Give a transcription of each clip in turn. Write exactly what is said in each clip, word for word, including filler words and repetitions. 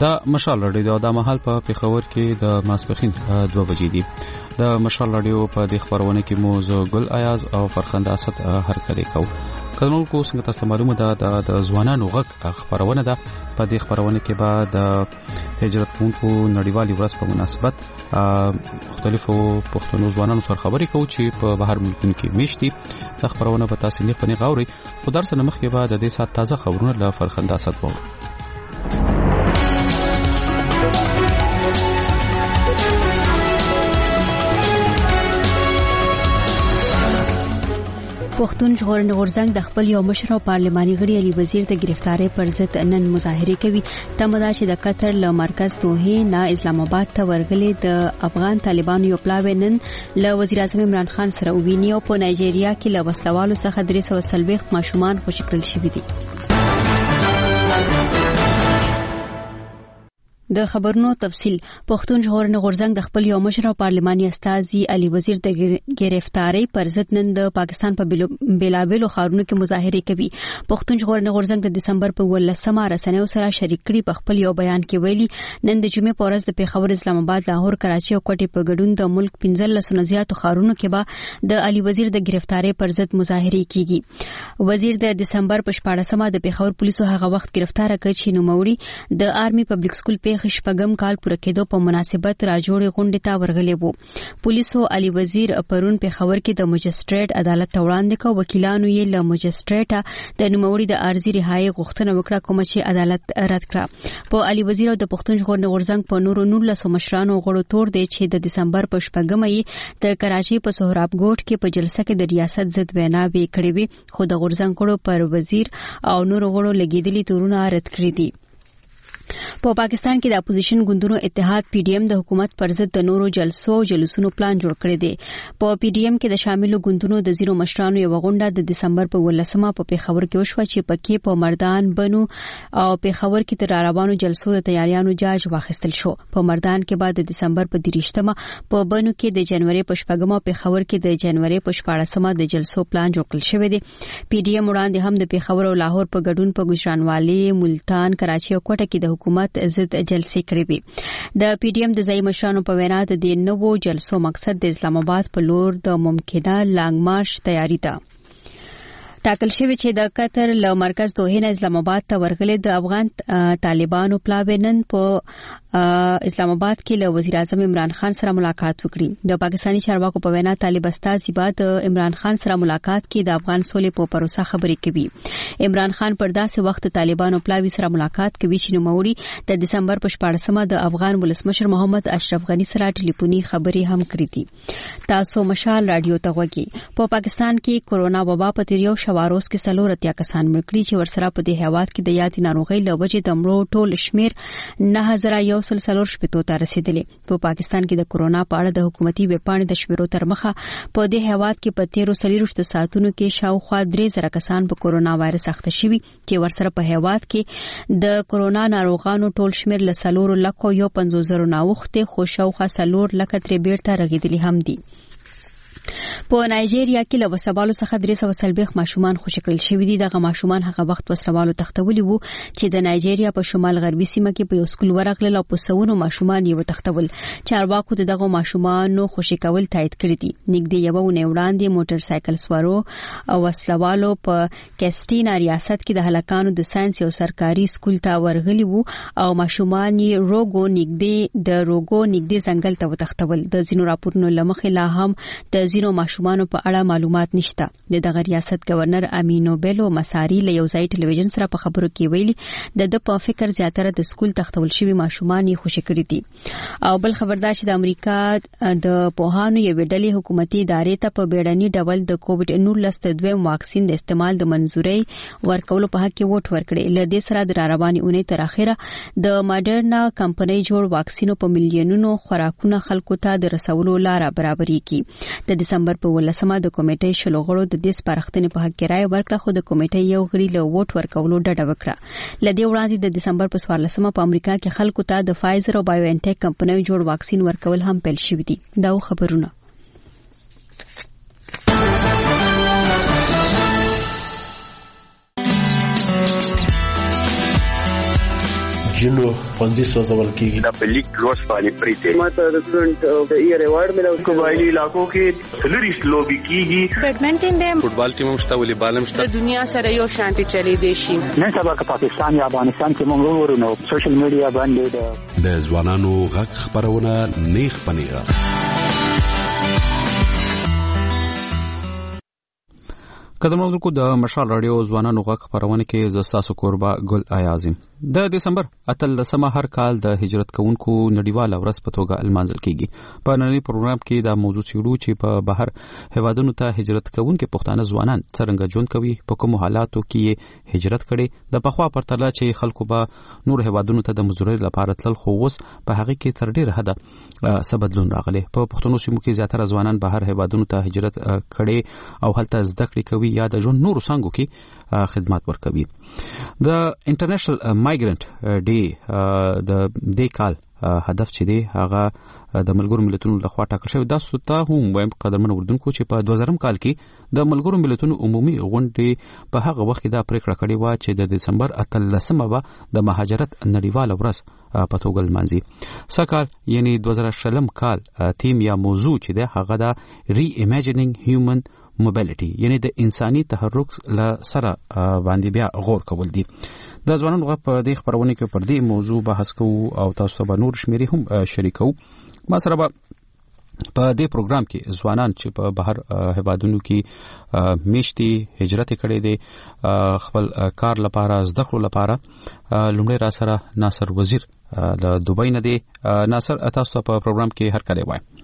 دا مشال رادیو د مهال په پیښور کې د ماسپخین دوه بجې دي. د مشال رادیو په د خبرونه کې مو زه ګل ایاز او فرخنده اسد هرکلی کو. کله کو څنګه تاسو معلومه ده د ځوانانو غږ خبرونه ده. په دې خبرونه کې به د هجرت کوونکو نړیوالې ورځ په مناسبت مختلفو پښتنو ځوانانو سره خبرې کوو چې په بهر ملکونو کې میشتي. دا خبرونه به تاسو نه پني غاوري. خو درس نه مخکې به د دې سات تازه خبرونه له فرخنده اسد وو. پښتون ژغورنې غورځنګ د خپل یو مشر او پارلماني غړي علي وزیر د گرفتاری پر ضد نن مظاهره کوي. تمدا چې د قطر له مرکز دوحه نه اسلام آباد ته ورغلي د افغان طالبانو یو پلاوی نن له وزیر اعظم عمران خان سره وویني او په نایجیریا کې له وسلوالو څخه درې سوه څلوېښت ماشومان خوشي کړل شوي دي. د خبرونو تفصیل. پښتون ژغورنې غورځنګ د خپل یو مشر او پارلماني استازي علي وزیر د گرفتاری پر ضد نن د پاکستان په بیلابېلو ښارونو کې مظاهره کوي. پښتون ژغورنې غورځنګ د دسمبر په ولسمه رسنیو سره شریک کړي. په خپل یو بیان کې ویلي نن د جمعې په ورځ د پیښور، اسلام آباد، لاهور، کراچي او کوټې په ګډون د ملک پنځلس نه زیاتو ښارونو کې به د علي وزیر د گرفتاری پر ضد مظاهره کیږي. وزیر د دسمبر په شپاړسمه د پیښور پولیسو هغه وخت گرفتار کړ چې نوموړي د آرمي پبلک سکول په شپږم کال پوره کېدو په مناسبت راجوړې غونډې ته ورغلي وو. پولیسو علي وزیر پرون پیښور کې د مجستریټ عدالت ته وړاندې کړ. وکیلانو یې له مجستریټه د نوموړي د عارضي رهایی غوښتنه وکړه کوم چې عدالت رد کړه. په علي وزیر او د پښتون ژغورنې غورځنګ په نورو نولسو مشرانو غړو تور دی چې د دسمبر په شپږمه یې د کراچي په سهراب ګوټ کې په جلسه کې د ریاست ضد ویناوې کړې وې، خو د غورځنګ غړو پر وزیر او نورو غړو لګېدلي تورونه رد کړي دي. په پاکستان کې د اپوزیشن ګوندونو اتحاد پی ډی ایم د حکومت پر ضد د نورو جلسو او جلوسونو پلان جوړ کړی دی. په پی ډی ایم کې د شاملو ګوندونو د زیرو مشرانو یو غونډه د دسمبر په ولسمه په پیښور کې وشوه چې پکې په مردان، بنو او پیښور کې د راروانو جلسو د تیاریانو جاج واخیستل شو. په مردان کې بعد د دسمبر په دریشتمه، په بنو کې د جنوري په شپږمه او پیښور کې د جنوري په شپاړسمه د جلسو پلان جوړ کړل شوی دی. پی ډی ایم وړاندې هم د پیښور او لاهور په ګډون په ګجرانوالي، ملتان، کراچي او کوټه کې د حکومت ضد جلسې کړې وي. د پی ډی ایم د ځای مشرانو په وینا د دې نوو جلسو مقصد د اسلام آباد په لور د ممکنه لانګ مارش تیاری ده. ټاکل شوی چې د قطر له مرکز دوحه نه اسلام آباد ته ورغلي د افغان طالبانو پلاوی نن په اسلام آباد کې له وزیر اعظم عمران خان سره ملاقات وکړي. د پاکستاني چارواکو په وینا طالب استازي بعد عمران خان سره ملاقات کې د افغان سولې په پروسه خبرې کوي. عمران خان پر داسې وخت طالبانو پلاوی سره ملاقات کوي چې نوموړي د دسمبر په شپاړسمه د افغان ولسمشر محمد اشرف غنی سره ټلیفوني خبرې هم کړې دي. تاسو مشال رادیو ته وګورئ. په پاکستان کې کورونا وبا په تیریو شواروز کې څلور اتیا کسان مړ کړي چې ورسره په دې هیواد کې د یادې ناروغۍ له وجې د مړو ټول شمیر نه هزار یو سل څلور شپېتو ته رسیدلی. په پاکستان کې د کورونا په اړه د حکومتي ویبپاڼې د شمیرو تر مخه په دې هیواد کې په تیرو څلوېښتو ساعتونو کې شاوخوا درې زره کسان په کورونا وایرس اخته شوي چې ورسره په هیواد کې د کورونا ناروغانو ټول شمیر له څلورو لکو یو پنځوس زرو ناوښتې، خو شاوخوا څلور لکه ترې بیرته رغېدلي هم دي. په نایجیریا کې له وسلوالو څخه درې سوه څلوېښت ماشومان خوشي کړل شوي دي. دغه ماشومان هغه وخت وسلوالو تښتولي وو چې د نایجیریا په شمال غربي سیمه کې په یو سکول ورغلل او په سوونو ماشومان یې وتښتول. چارواکو د دغو ماشومانو خوشي کول تایید کړي دي. نږدې یوه اونۍ وړاندې موټر سایکل سوارو او وسلوالو په کیسټینا ریاست کې د هلکانو د ساینس یو سرکاري سکول ته ورغلي وو او ماشومان یې روګو نږدې د روګو نږدې ځنګل ته وتښتول. د ځینو راپورونو له مخې لا هم د ځینو ماشومانو په اړه معلومات نشته. د دغه ریاست گورنر امینو بیلو مساری له یو ځای ټلویزیون سره په خبرو کې ویلي د د په فکر زیاتره د سکول تختول شوی ماشومان یې خوشي کړي دي. او بل خبردار چې د امریکا د پوهانو یو ډلې حکومتي ادارې ته په بیړني ډول د کووډ نولس د دویم واکسین د استعمال د منزوري ورکولو په حق کې ووټ ورکړي. له دې سره د رواني اونۍ تر اخره د ماډرنا کمپنۍ جوړ واکسینو په میلیونونو خوراکونه خلکو ته د رسولو لار برابرېږي. د دسمبر په ولسمه د کمیټې شلو غړو د دې سپارښتنې په حق کې رائے ورکړه، خو د کمیټې یو غړي له ووټ ورکولو ډډه وکړه. لدې وړاندې د دسمبر په څوارلسمه په امریکا کې خلکو ته د فایزر او بایو انټیک کمپنیو جوړ واکسین ورکول هم پیل شوي دي. دا خبرونه جنو پنځه سوځول کیږي د لیګ لوس باندې پریته ماته د سټوډنټ او د ایئر ایوارډ ملو قبایلی علاقو کې سلریس لوبي کیږي بیډمنټن د فوټبال ټیم مشته والیبال مشته د دنیا سره یو شانتي چلی دی شي نن سبا که پاکستان یا افغانستان کې موږ وګورو نو سوشل میډیا باندې د ځوانانو غږ خبرونه نیخ پنیغه قدرمنو کو د مشال رادیو ځوانانو غږ خبرونه کې زستاسو قربا ګل ایازم د دسمبر اتلسمه هر کال د هجرت کوونکو نړیواله ورځ په توګه المانځل کیږي په نننی پروګرام کې د موضوع چیرو چې په بهر هوادونو ته هجرت کوونکو پښتانه ځوانان څنګه ژوند کوي په کوم حالاتو کې هجرت کړي د پخوا پرتله چې خلکو به نور هوادونو ته د مزدورۍ لپاره تل خو اوس په هغه کې تر ډیر حده سبدلون راغلي په پښتنو سیمو کې زیاتره ځوانان بهر هوادونو ته هجرت کړي او هلته زده کړې کوي یا د ژوند نور څنګه کې خدمات ورکوي د انټرنیشنل مایګرنت ډے د دې کال هدف چې دی هغه د ملګرو ملتونو لخوا ټاکل شوی دا ستاسو هم وایم قدرمن اردوونکو چې په دوه زره کال کې د ملګرو ملتونو عمومي غونډې په هغه وخت کې دا پریکړه کړې و چې د دسمبر اتلسمه به د مهاجرت نړیواله ورځ په توګه لمانځي سکهال یعنی دوه زره شلم کال تیم یا موضوع چې دی هغه د ری ایمیجنینګ هیومن موبیلیټي یعنی د انساني تحرک له سره باندې بیا غور کول دي د ځوانانو غږ په دې خبرونه کې پر دې موضوع بحث کوو او تاسو به نور شمیرې هم شریکو ما سره به په دې پروګرام کې ځوانان چې په بهر هوادونو کې میشتي هجرت کړي دي خپل کار لپاره زده کړو لپاره لومړی را سره ناصر وزیر له دوبۍ نه دی ناصر تاسو په پروګرام کې هر کله وای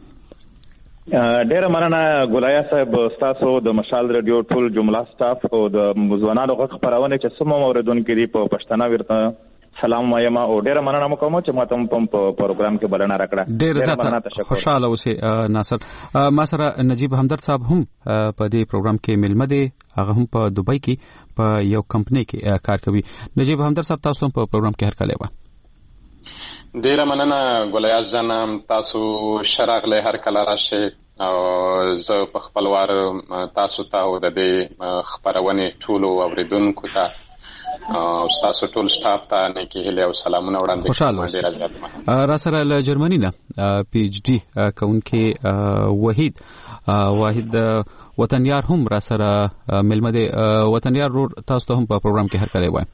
ډیره مننه ګولایا صاحب تاسو د مشال رادیو ټول جمله سټاف او د ځوانانو غږ خبرونه چې سمو اوریدونکو دي په پښتنه ورته سلام وایم او ډیره مننه کوم چې ماته په پروګرام کې بلنه راکړه ډیره زیاته خوشاله اوسې ناصر ما سره نجیب همدرد صاحب هم په دې پروګرام کې ملمه دي هغه هم په دوبۍ کې په یو کمپنی کې کار کوي نجیب همدرد صاحب تاسو هم په پروګرام کې هر کله وای ډیره مننه ګولیاز جان تاسو شراغ له هر کله راشه او زه په خپل وار تاسو ته او د دې خبرونه ټول اوریدونکو ته او تاسو ټول سټاف ته نیکی هله او سلامونه وړاندې ډیره زیاته را سره له جرمني نه پی ایچ ډي کونکي وحید واحد وطنیار هم را سره ملمه دي وطنیار رور تاسو ته هم په پروګرام کې هر کله وای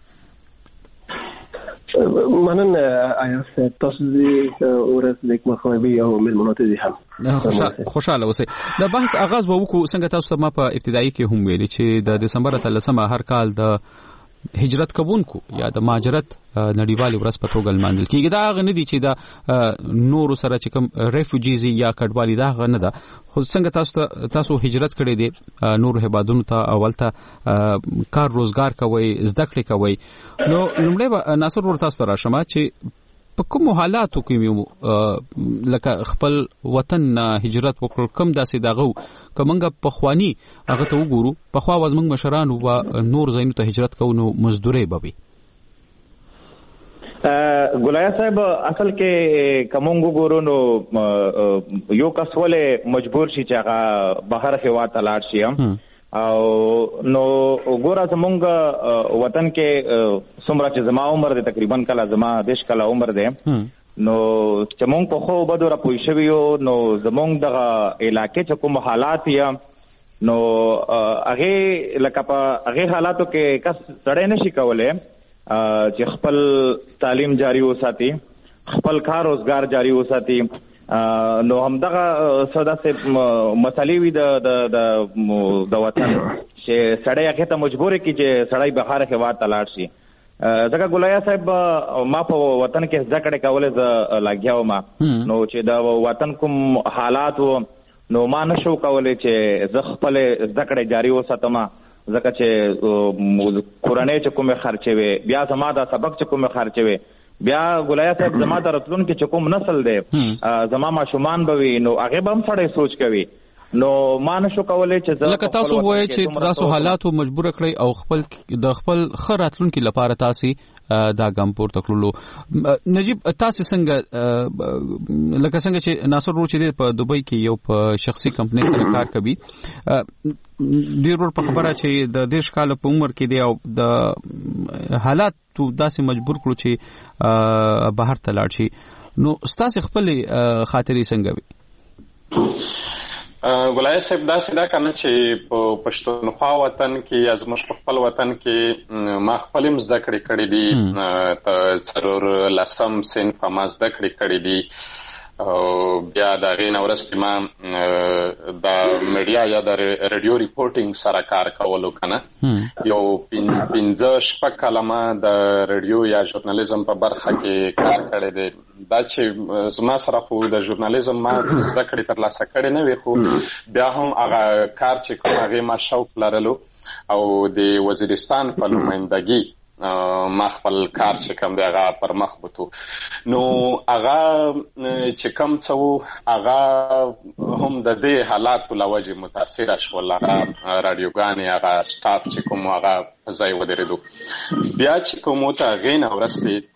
منن ایاس تاسو دې ورځ لیک مخاوي او ملمنوت دي هم خوشاله اوسئ د بحث آغاز وکړو څنګه تاسو ته ما په ابتدایي کې هم ویلي چې د دسمبر اتلسمه هر کال د هجرت کوونکو یا د مهاجرت نړیوالې ورځ په توګه لمانځل کیږي دا غو نه دي چې دا نور سره چې کوم ریفوجیز یا کډوالي دا غو نه ده خو څنګه تاسو تاسو هجرت کړی دي نور هبادونو ته اولته کار روزګار کوي زده کړې کوي نو لومړی ناصر ور تاسو را شمه چې په کوم حالاتو کې لکه خپل وطن هجرت وکړ کوم داسې دغه کومنګ په خواني هغه ته وګورو په خوا وزمنګ مشران او نور زینو ته هجرت کوو مزدوري بوي ګولایا صاحب اصل کې کومنګ وګورو نو یو کس ولې مجبور شي چې هغه بهر هوا ته لاړ شي او نو وګوره زمونږ وطن کې څومره چې زما عمر دی تقریبا کله زما دیش کله عمر دی نو چې مونږ په خو بده را پوي شو نو زمونږ دغه علاقې چې کوم حالات یا نو هغه لکه په هغه حالاتو کې کس سړی نشي کولای چې خپل تعلیم جاری وساتي خپل کار روزګار جاری وساتي نو همدغه سودا سه مسالې وي د د د وطن چې سړی هغه ته مجبور کی چې سړی بهر هوا ته لاړ شي ځکه ګولایا صاحب ما په وطن کې ځکړه کولای ز لاګیاو ما نو چې دا وطن کوم حالات نو ما نشو کولای چې ز خپل ځکړه جاری وساتم ځکه چې قرآني چې کومه خرچه وي بیا زما دا سبق چې کومه خرچه وي بیا ګولایا صاحب زما د راتلونکو چې کوم نسل دی زما ماشومان به وي نو هغه به هم سړی سوچ کوي نو ما نشو کولای چې لکه تاسو وایي چې تاسو حالاتو مجبور کړی او خپل د خپل خراتلونکو لپاره تاسو دا ګام پورته کړلو. نجیب تاسو څنګه لکه څنګه چې ناصر رو چې په دوبۍ کې یو په شخصي کمپنۍ سره کار کوي ډیر ور په خبره چې د دیش کال په عمر کې دی او د حالات تو داسې مجبور کړو چې بهر ته لاړ شي. نو تاسو خپل خاطرې څنګه وي؟ ګولای صاحب دا سیدا کنه چې په پښتونخوا وطن کې ازمش په خپل وطن کې ما خپل مزد کړی کړی دي ته ضرور لسم سن په مزد کړی کړی دي او بیا دا غین اورست ما دا میډیا یا د رادیو ریپورټینګ سره کار کولو کنه یو پنځه شپږ کلمه د رادیو یا ژورنالیزم په برخه کې کار کړی دی. دا چې زما سره خو د ژورنالیزم ما زده کړې ترلاسه کړې نه وي خو بیا هم هغه کار چې کوم هغې ما شوق لرلو او د وزیرستان په نمایندګي ما خپل کار چې کوم دی هغه پر مخ بوتو. نو هغه چې کوم څه وو هغه هم د دې حالاتو له وجې متاثره شول. هغه راډیوګانې هغه سټاف چې کوم هغه په ځای ودرېدو. بیا چې کوم ته هغې نه وروستې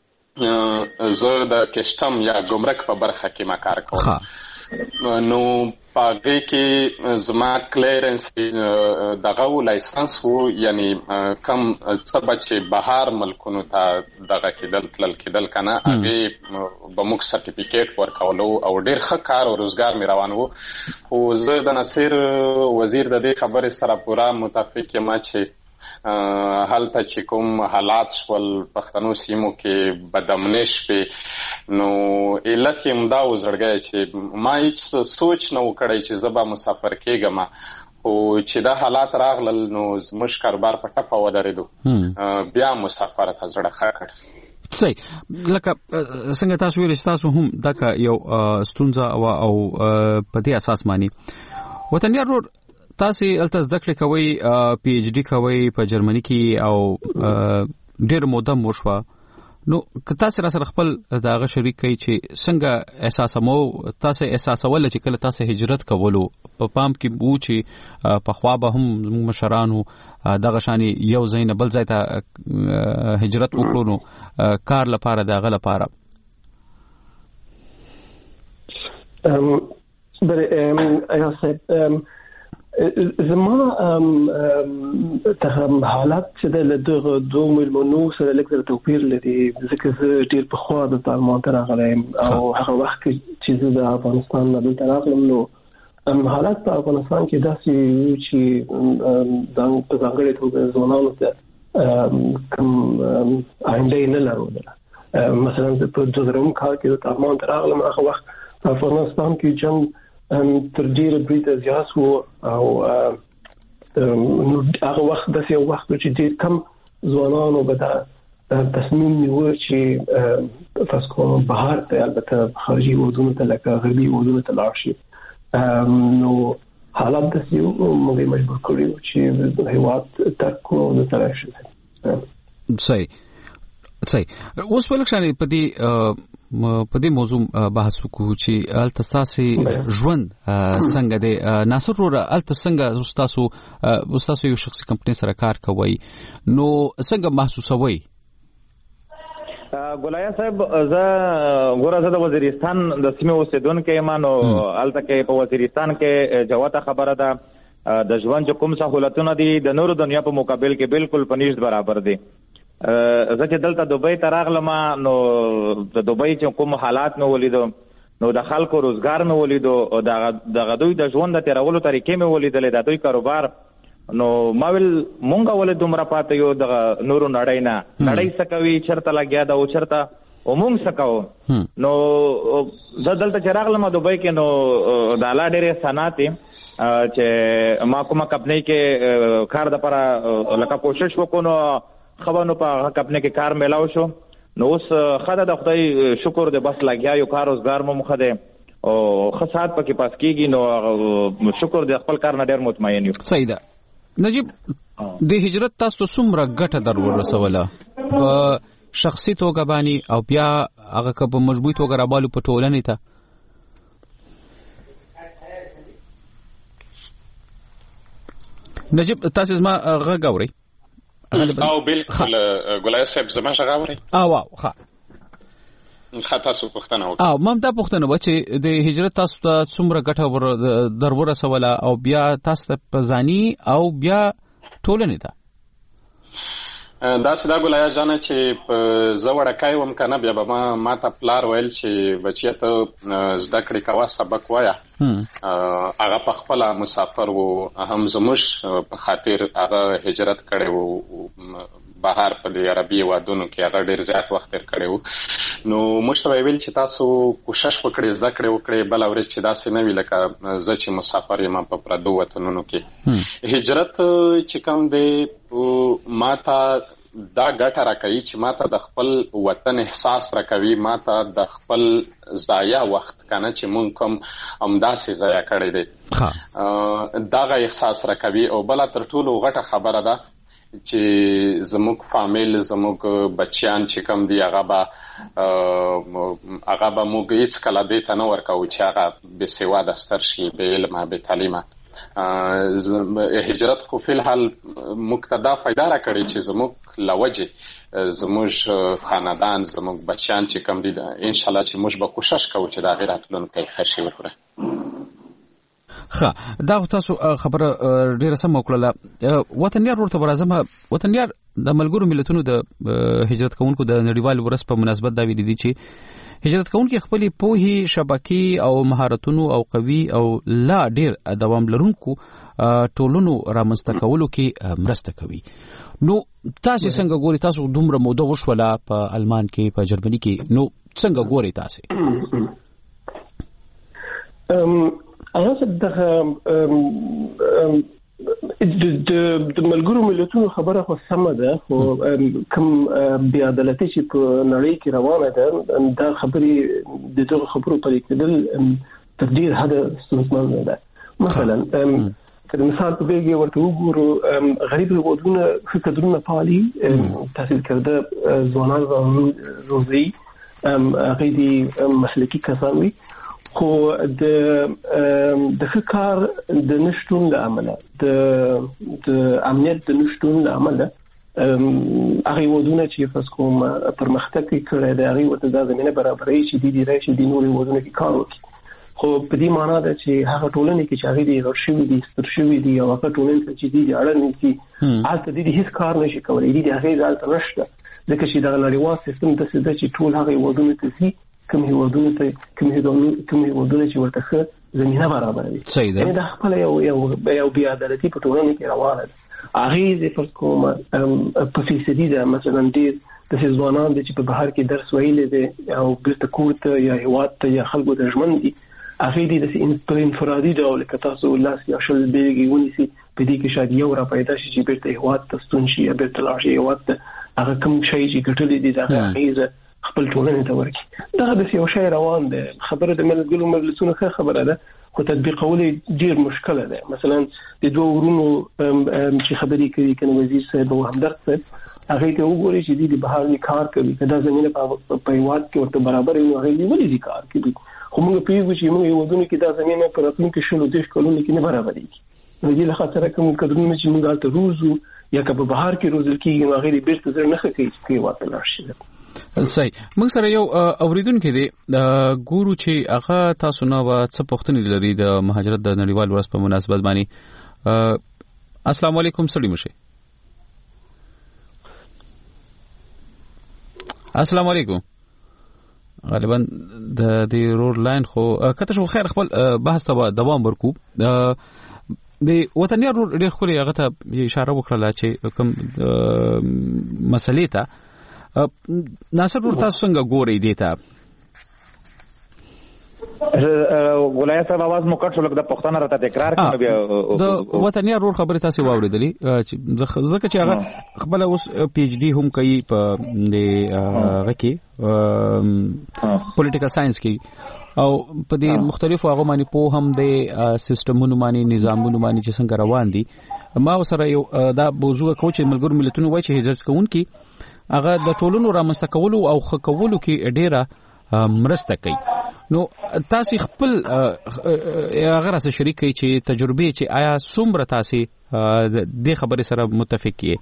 زه د کسټم یا ګمرک په برخه کې ما کار کوم. نو په هغې کې زما کلیرنس دغه و لایسنس و یعنی کم څه به چې بهر ملکونو ته دغه کېدل تلل کېدل که نه هغې به موږ سرټیفیکیټ ورکولو او ډېر ښه کار او روزګار مې روان و. خو زه د نصیر وزیر د دې خبرې سره پوره متفق یم چې هلته چې کوم حالات شول پښتنو سیمو کې بدامنې شوې نو علت یې همدا و زړګی چې ما هیڅ سوچ نه و کړی چې زه به مسافر کېږم خو چې دا حالات راغلل نو زموږ کاروبار په ټپه ودرېدو بیا مسافر ته زړه ښه کړ. صحیح لکه څنګه تاسو ویل چې تاسو هم دغه یو ستونزه او په دې اساس مانی وطنیار ورور تاسو الته زده کړې کوي پی ایچ ډي کوي په جرمني کې او ډېر موده مو شوه. نو که تاسو را سره خپل دغه شریک کوي چې څنګه احساسمو تاسو احساسول چې کله تاسو هجرت کولو په پام کې وو چې په خوا به هم مشرانو دغه شانی یو ځای نه بل ځای ته هجرت وکړو نو کار لپاره دغه لپاره ام بر ام I said زما ته حالات چې د لدغه دوه ملمنو سره لکه توپیر لري ځکه زه ډیر په خوا د طالبان تر راغلم او هغه وخت چې زه د افغانستان نه دلته راغلم نو حالات په افغانستان کې داسې چې د په ځانګړي توګه ځوانانو ته کوم آینده نه لرله. مثلا په دوزرم کال کې د طالبان تر راغلم هغه وخت په افغانستان کې جنگ تر ډیره بریده زیات وو او هغه وخت داسې یو وخت چې ډېر کم ځوانانو به دا تصمیم نیوه چې تاسو کوم بهر ته البته خارجي ودونو ته لکه غربي ودونو ته لاړ شي. نو حالات داسې موږ مجبور کړي چې هېواد ترک کړو او دلته راشي. صحیح صحیح. اوس ولکشانې په دې په دې موضوع بحث وکړو چې الته تاسو ژوند څنګه دی. ناصر ورور الته څنګه تاسو تاسو یو شخصي کمپنۍ سره کار کوي نو څنګه محسوسوي؟ ګولای صاحب زه ګوره زه د وزیرستان د سیمې اوسیدونکی یم نو الته کې په وزیرستان کې جوته خبره ده د ژوند چې کوم سہولتونه دي د نورو دنیا په مقابل کې بالکل په نشت برابر دي. زه چې دلته دوبۍ ته راغلم نو د دوبۍ چې کوم حالات مې ولیدو نو د خلکو روزګار مې ولیدو دغه دوی د ژوند د تېرولو طریقې مې ولیدلې د دوی کاروبار نو ما ویل مونږ ولې دومره پاتې یو د نورو نړۍ نه نړۍ څه کوي چېرته لګیا ده او چېرته او مونږ څه کوو. نو زه دلته چې راغلم دوبۍ کې نو د الله ډېرې احسانات دي چې ما کومه کمپنۍ کې کار دپاره لکه کوشش وکړو نو خبرونو په کمپنۍ کې کار میلاو شو نو اوس خدای د خدای شکر دې بس لګیا یو کار روزګار مو مخه دی او ښه ساعت پکې پاس کېږي نو شکر دې خپل کار نه ډېر مطمئن یو. صحیح ده. نجیب د هجرت تاسو څومره ګټه در ورسوله په شخصي توګه باندې او بیا هغه که په مجبوري توګه رابالو په ټولنې ته؟ نجيب تاسو زما غږ اورئ او بالکل ګولای صاحب زما غږ اورئ او واو ښه خاطر سو پښتنه او او مم دا پښتنه و چې د هجرت تاسو ته څومره ګټه درور سواله او بیا تاسو ته پزانی او بیا ټولنه ده دا سدا ګولای ځانه چې په زوړه کای وم کنه بیا به ما ماته پلار ویل چې بچی ته زده کړې کوا سبق وایا هغه په خپل مسافر وو هم زموږ په خاطر هغه هجرت کړي وو بهر په د عربي وادونو کې هغه ډیر زیات وخت تیر کړی وو نو موږ ویل چې تاسو کوشش وکړئ زده کړې وکړئ بل اورې چې داسې نه وي لکه زه چې مسافر یم په پردو وطنونو کې هجرت چې کوم دی ماته دا ګټه راکوي چې ماته د خپل وطن احساس راکوي ماته د خپل ضایع وخت کنه چې مونږ کوم همداسې ضایع کړی دی دغه احساس راکوي او بل تر ټولو غټه خبره ده چې زموږ فامیل زموږ بچیان چې کوم دی هغه به هغه به موږ هیڅ کله دې ته نه ورکوو چې هغه بې سواده ستر شي بې علمه بې تعلیمه هجرت خو فی الحال موږ ته دا فایده راکړې چې زموږ له وجې زموږ خاندان زموږ بچیان چې کوم دي انشاءالله چې موږ به کوشش کوو چې د هغې راتلونکی ښه شي وکړو ښه دا تاسو خبره ډیره سمه وکړله وطنیار ورته برازمه وطنیار د ملګرو ملتونو د هجرت کوونکو د نړیوال ورځ په مناسبت دا ویلي دي چې هجرت کوونکي خپلې پوهې شبکې او مهارتونو او قوي او لا ډیر دوام لرونکو ټولنو رامنځته کولو کې مرسته کوي نو تاسو څنګه ګوري تاسو دومره موده وشوله په المان کې په جرمني کې نو څنګه ګوري تاسو اغه دغه د ملګرو ملتونو خبره خو سمه ده خو کوم بې عدالتي چې په نړۍ کې روانه ده دا خبرې د دغه خبرو پرې کېدل تر ډېر حده ستونزمن ده مثلا که مثال په توګه ورته وګورو غریب هېوادونه ښه کدرونه پالي تحصیل کرده ځوانان روزي هغوی دي مسلکي کسان وي خو د د ښه کار د نشتون له امله د د امنیت د نشتون له امله هغه هېوادونه چې فرض کوم پرمختګ کړی دی هغوی ورته دا زمینه برابروي چې دوی دې راشي د نورو هېوادونو کې کار وکړي خو په دې معنا ده چې هغه ټولنې کې چې هغوی دې غټ شوي دي ستر شوي دي او هغه ټولنې ته چې دوی دې اړه نیسي هلته دوی هېڅ کار نشي کولی دوی د هغې هلته نشته ځکه چې دغه نړیوال سیستم داسې ده چې ټول هغه هېوادونو ته ځي کوم هېوادونه ته کوم هېوادونه چې ورته ښه زمینه برابروي یعنې دا خپله یو یو یو بې عدالتي په ټولنه کې روانه ده هغې زه فرض کوم په فیصدي ده مثلا ډېر داسې ځوانان دي چې په بهر کې درس ویلی دی او بېرته کور ته یا هېواد ته یا خلکو ته ژمن دي هغې دي داسې په انفرادي ډول که تاسو لاس یا شل بېلګې ونیسي په دې کې شاید یو را پیدا شي چې بېرته هېواد ته ستون شي یا بېرته لاړ شي هېواد ته هغه کوم شی چې ګټلی دي د هغه اغېزه خپل ټولنې ته ورکړي دغه داسې یو شی روان دی خبره د ملګرو مجلسونو ښه خبره ده خو تطبیقول یې ډېر مشکله ده مثلا د دوه ورونو چې خبرې کوي کنه وزیر صاحب او همدرد صاحب هغې ته وګورئ چې دوی د بهر کار کوي که دا زمینه په هېواد کې ورته برابر وي نو هغې ولې دي کار کوي خو موږ پوهېږو چې موږ هېوادونو کې دا زمینه په راتلونکي شلو دېرش کلونو کې نه برابرېږي نو دې له خاطره کوم کدرونه چې موږ هلته روزو یا که په بهر کې روزل کېږي نو هغې دې بېرته زړه نه ښه کوي چې هېواد ته لاړ شي صحیح موږ سره یو اوریدونکو دی ګورو چې هغه تاسو نه و څه پوښتنې لري د مهاجرت د نړیوال ورځ په مناسبت باندې السلام علیکم سړی مشه السلام علیکم غالبا د دې روډ لاین خو کته شو خیر خپل بحث ته دوام ورکو د وطنیار ډېر خوري هغه ته اشاره وکړه چې کوم مسلې ته ناصر ور تاسو څنګه ګورئ دې ته ولایت صاحب आवाज مو کټ شو لکه د پښتنه راته تکرار کړم بیا د وطنیار ور خبره تاسو واوریدلې چې ځکه چې هغه خپل اوس پی ایچ ډي هم کوي په دې هغه کې پولیټیکل ساينس کې او په دې مختلفو هغه باندې په هم د سیستمونو باندې نظامونو باندې چې څنګه روان دي ما سره یو دا موضوع کوچ ملګرو ملتونو وایي چې هجرت کوونکي هغه د ټولنو رامنځته کولو او خکولو کې ډیره مرسته کوي. نو تاسو خپل هغه راس شریکي چې تجربه چې آیا څومره تاسو د خبرې سره متفق یې؟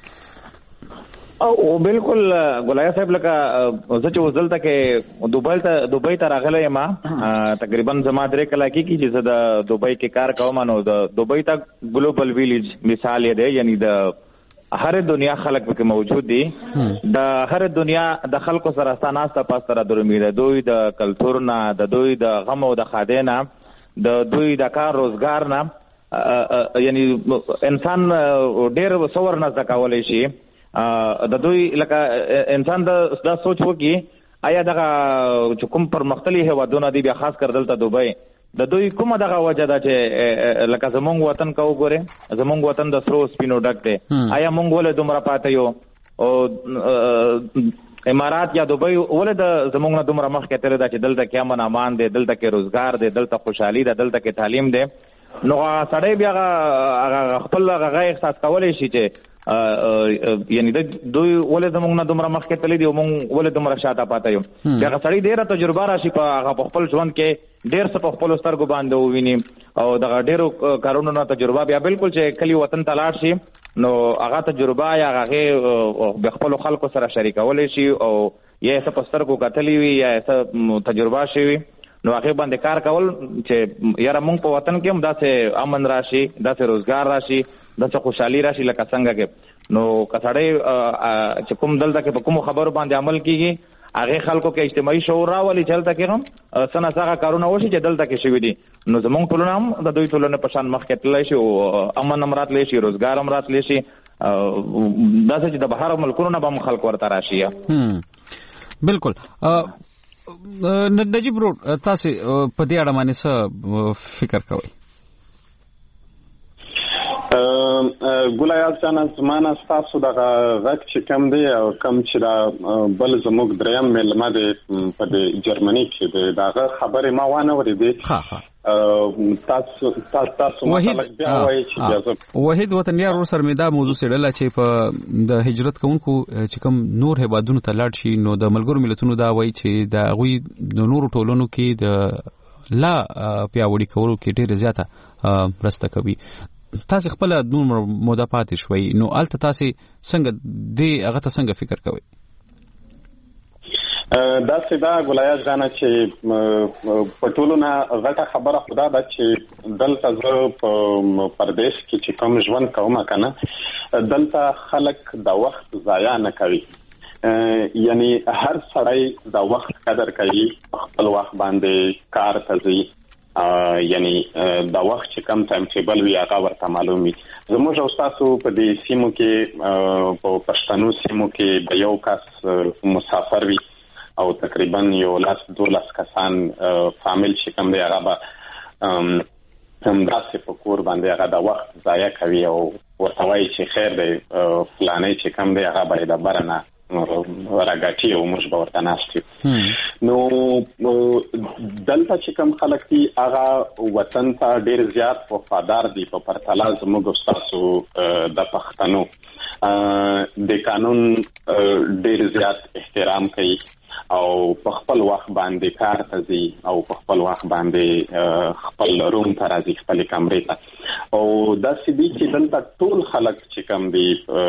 او بالکل ګولای صاحب لکه زه چې وزلته کې دوبۍ ته دوبۍ ته راغلی ما تقریبا زما درې کله کې چې زه د دوبۍ کې کار کوم نو د دوبۍ ته ګلوبل ویلیج مثال دی، یعنی د هر دنیا خلک پکې موجود دي. د هر دنیا د خلکو سره ستاناسته پاسته را درومي، د دوی د کلچر نه، د دوی د غم او د خاده نه، د دوی د کار روزګار نه، یعنی انسان ډېر څور نه زده کولی شي. د دوی لکه انسان دا سوچ وکړي آیا دغه چې کوم پرمختللي هېوادونه دي بیا خاص کر دلته دوبۍ د دوی کومه دغه وجه ده چې لکه زمونږ وطن که وګورې زمونږ وطن د سرو سپینو ډک دی، آیا مونږ ولې دومره پاته یو؟ او امارات یا دوبۍ ولې د زمونږ نه دومره مخکې تللی ده چې دلته کې امن امان دی، دلته کې روزګار دی، دلته خوشحالي ده، دلته کې تعلیم دی؟ نو سړی بیا هغه خپل هغه احساس کولی شي چې یعنی دوی ولې زمونږ نه دومره مخکې تللی دي او مونږ ولې دومره شاته پاته یو. چې هغه سړی ډېره تجربه راشي په هغه په خپل ژوند کې ډېر څه په خپلو سترګو باندې وویني او دغه ډېرو کارونو نه تجربه بیا بالکل چې کلي وطن ته لاړ شي نو هغه تجربه یا هغې د خپلو خلکو سره شریکولی شي او یا یې څه په سترګو کتلي وي یا یې څه تجربه شوي نو هغې باندې کار کول چې یاره مونږ په وطن کې هم داسې امن راشي، داسې روزګار راشي، داسې خوشحالي راشي لکه څنګه کې. نو که سړی چې کوم دلته کې په کومو خبرو باندې عمل کېږي هغې خلکو کې اجتماعي شعور راولي چې هلته کې هم څه ناڅه هغه کارونه وشي چې دلته کې شوي دي، نو زمونږ ټولنه هم د دوی ټولنې په شان مخکې تللی شي او امن هم راتلی شي، روزګار هم راتلی شي، داسې چې د بهر ملکونو نه به هم خلک ورته راشي. بالکل. نجیب برو تاسو په دې اړه باندې څه فکر کوئ؟ ګولایات جان زمانه تاسو دغه غږ چې کم دی او کم چې دا بل زموږ دریم مېلمه دی په دې جرمني کې دی دغه خبرې ما وانه ورېدې تاسو تاسو مطلق بیا وایي چې وحید وطنیار ور سره مې دا موضوع سړله چې په د هجرت کوونکو چې کوم نور هیوادونو ته لاړ شي نو د ملګرو ملتونو دا وایي چې د هغوی د نورو ټولنو کې د لا پیاوړي کولو کې ډېره زیاته مرسته کوي. تاسو خپل نور موده پاتې شوي نو الته تاسو څنګه دې هغه ته څنګه فکر کوئ؟ دا سیدا ګولایات جانه چې په ټولو نه غټه خبره خدا ده چې دلته زه په پردیس کې چې کوم ژوند کوم کنه دلته خلک د وخت ضایع نه کوي، یعنی هر سړی د وخت قدر کوي، خپل وخت باندې کار ته ځي، یعنی د وخت چې کم ټایم ټیبل وي هغه ورته معلوم وي. زموږ او ستاسو په دې سیمو کې په پښتنو سیمو کې به یو کس مسافر وي او تقریبا یو لاس دولس کسان فامیل چې کوم دی هغه به همداسې په کور باندې هغه د وخت ضایع کوي او ورته وایي چې خیر دی فلانی چې کوم دی هغه به یې د بره نه راګاټي او موږ به ورته ناست یو. نو دلته چې کوم خلک دي هغه وطن ته ډېر زیات وفادار دي په پرتله زموږ ستاسو د پښتنو د قانون ډېر زیات احترام کوي او په خپل وخت باندې کار ته ځي او په خپل وخت باندې خپل روم ته راځي، خپلې کمرې ته. او داسې دي چې دلته ټول خلک چې کوم دي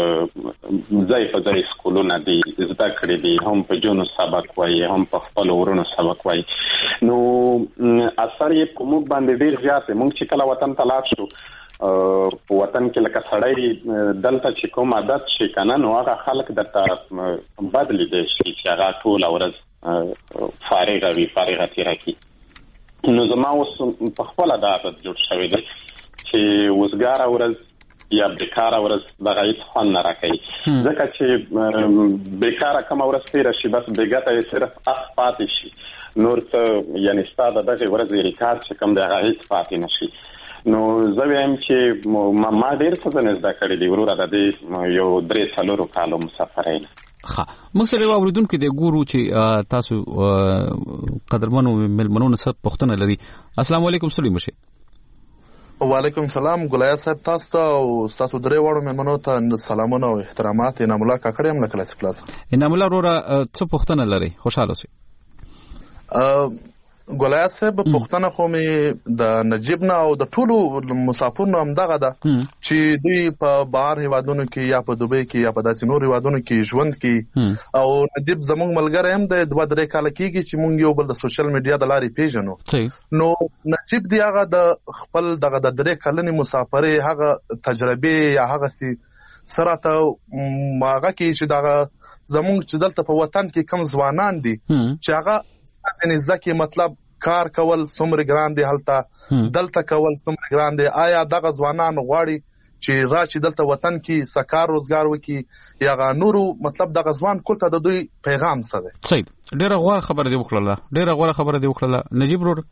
ځای په ځای سکولونه دي، زده کړې دي، هم په جونو سبق وایي هم په خپلو ورونو سبق وایي. نو اثر یې په موږ باندې ډېر زیات دی. موږ چې کله وطن ته لاړ شو په وطن کې لکه سړی دلته چې کوم عادت شي کنه نو هغه خلک درته بد لیدی شي چې هغه ټوله ورځ فارغه وي، فارغه تېره کړي. نو زما اوس په خپله دا عادت جوړ شوی دی چې وزګاره ورځ یا بیکاره ورځ دغه هېڅ خوند نه راکوي، ځکه چې بیکاره کومه ورځ تېره شي بس بېګته یې صرف اخ پاتې شي، نور څه یعنې ستا د دغې ورځې ریکارډ چې کوم دی هغه هېڅ پاتې نه شي. نو زه وایم چې ما ډېر څه ځنې زده کړي دي وروره د دې یو درې څلورو کالو مسافر یم. ښه موږ سره یو اورېدونکی دی ګورو چې تاسو قدرمنو مېلمنو نه څه پوښتنه لري. السلام علیکم ستړي مشئ. وعلیکم سلام ګولایات صاحب تاسو ته او تاسو درې واړو مېلمنو ته سلامونه او احترامات. انعام الله کاکړ یم له کلاسیک پلاس. انعام الله وروره څه پوښتنه لري؟ خوشحاله اوسئ. ګلایات صاحب پښتنه خو مې د نجیب نه او د ټولو مسافرونو همدغه ده چې دوی په بهر هیوادونو کې یا په دوبۍ کې یا په داسې نور هیوادونو کې ژوند کوي او نجیب زموږ ملګری هم دی دوه درې کاله کېږي چې موږ یو بل د سوشل میډیا د لارې پیژنو نو نجیب دی هغه د خپل دغه د درې کلنې مسافرې هغه تجربې یا هغه سره ته هغه کې چې دغه زموږ چې دلته په وطن کې کم ځوانان دي چې هغه ځنې ځکه مطلب کار کول څومره ګران دي هلته دلته کول څومره ګران دي آیا دغه ځوانان غواړي چې راشي دلته وطن کې سکار روزګار وکړي یا نورو مطلب دغه ځوان کول ته د دوی پیغام څه دی صحیح ډیره غوړه خبره دی وکړه ډیره غوړه خبره دی وکړه نجیب رور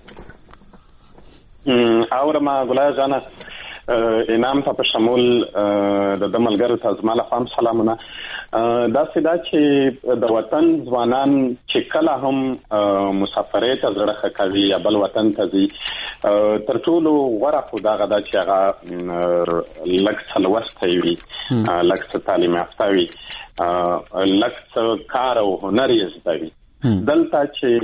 اورما ګلای جانا انعام ته په شمول د دملګرو ته زماله فهم سلامونه دا سدا چې د وطن ځوانان چې کله هم مسافرې ته زړه کوي یا بل وطن ته ځي تر ټولو غوره خو دغه دا چې هغه لږ څه لوستی وي لږ څه تعلیم یافته وي لږ څه کار او هنر یې زده وي دلته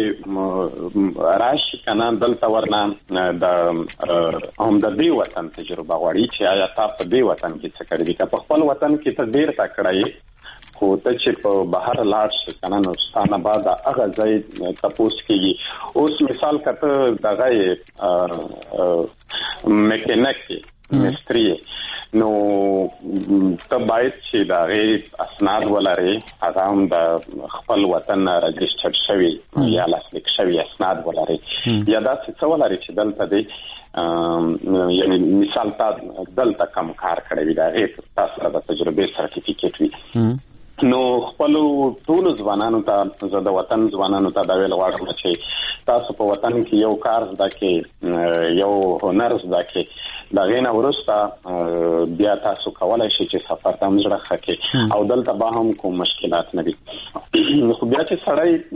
چې راشي کنه دلته ورنه د هم د دې وطن تجربه غواړي چې آیا تا په دې وطن کې څه کړی که په خپل وطن کې ته ډیر تا کړی خو ته چې په بهر لاړ شي کنه نو ستانه بعد هغه ځای تپوس کېږي اوس مثال کته دغه میکانیک مستری نو ته باید چې دا غي اسناد ولري هغه هم د خپل وطن رجسټر شوی یا لاسلیک شوی اسناد ولري یا دا څه ولري چې دلته دی یعنی مثال تا دلته کم کار کړی وي دا غي تاسو د تجربه سرټیفیکیټ وي نو خپل ټول ځوانانو ته زه د وطن ځوانانو ته دا ویل غواړم چې تاسو په وطن کې یو کار زده کې یو هنر زده کې دا غینه ورسته بیا تاسو کولای شئ چې سفر ته مزړه خکې او دلته به هم کوم مشکلات نه دي خو بیا چې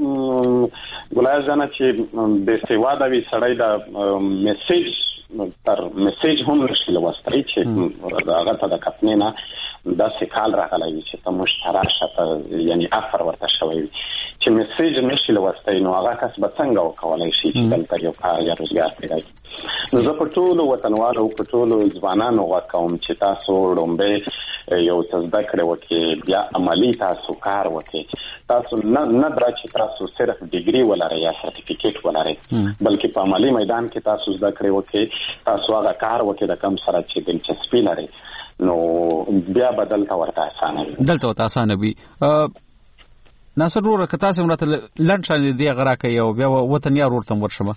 سړی ګلای جانا چې بې سواده وي سړی د میسیج تر میسیج هم نشي لوستلی چې هغه ته د کتنې نه داسې کال راغلی وي چې ته مشترک شته یعنی افر ورته شوی وي چې میسیج نشي لوستی نو هغه کس به څنګه وکولی شي چې دلته یو کار یا روزګار پیدا کړي نو زه په ټولو وطنوالو په ټولو ځوانانو غوږ کوم چې تاسو لومبۍ یو څه زده کړې وکړئ بیا عملي تاسو کار وکړئ تاسو نه نه دا چې تاسو صرف ډیګري ولرئ یا سرټیفیکیټ ولرئ بلکې په عملي میدان کې تاسو زده کړې وکړئ تاسو هغه کار وکړئ د کوم سره چې دلچسپي لرئ نو بیا بدلته ورته اسانه وي دلته ورته اسانه وي ناصر ورو که تاسو مرته لنډ شان دی غرا کوي او بیا وطن یا ورته ورشمه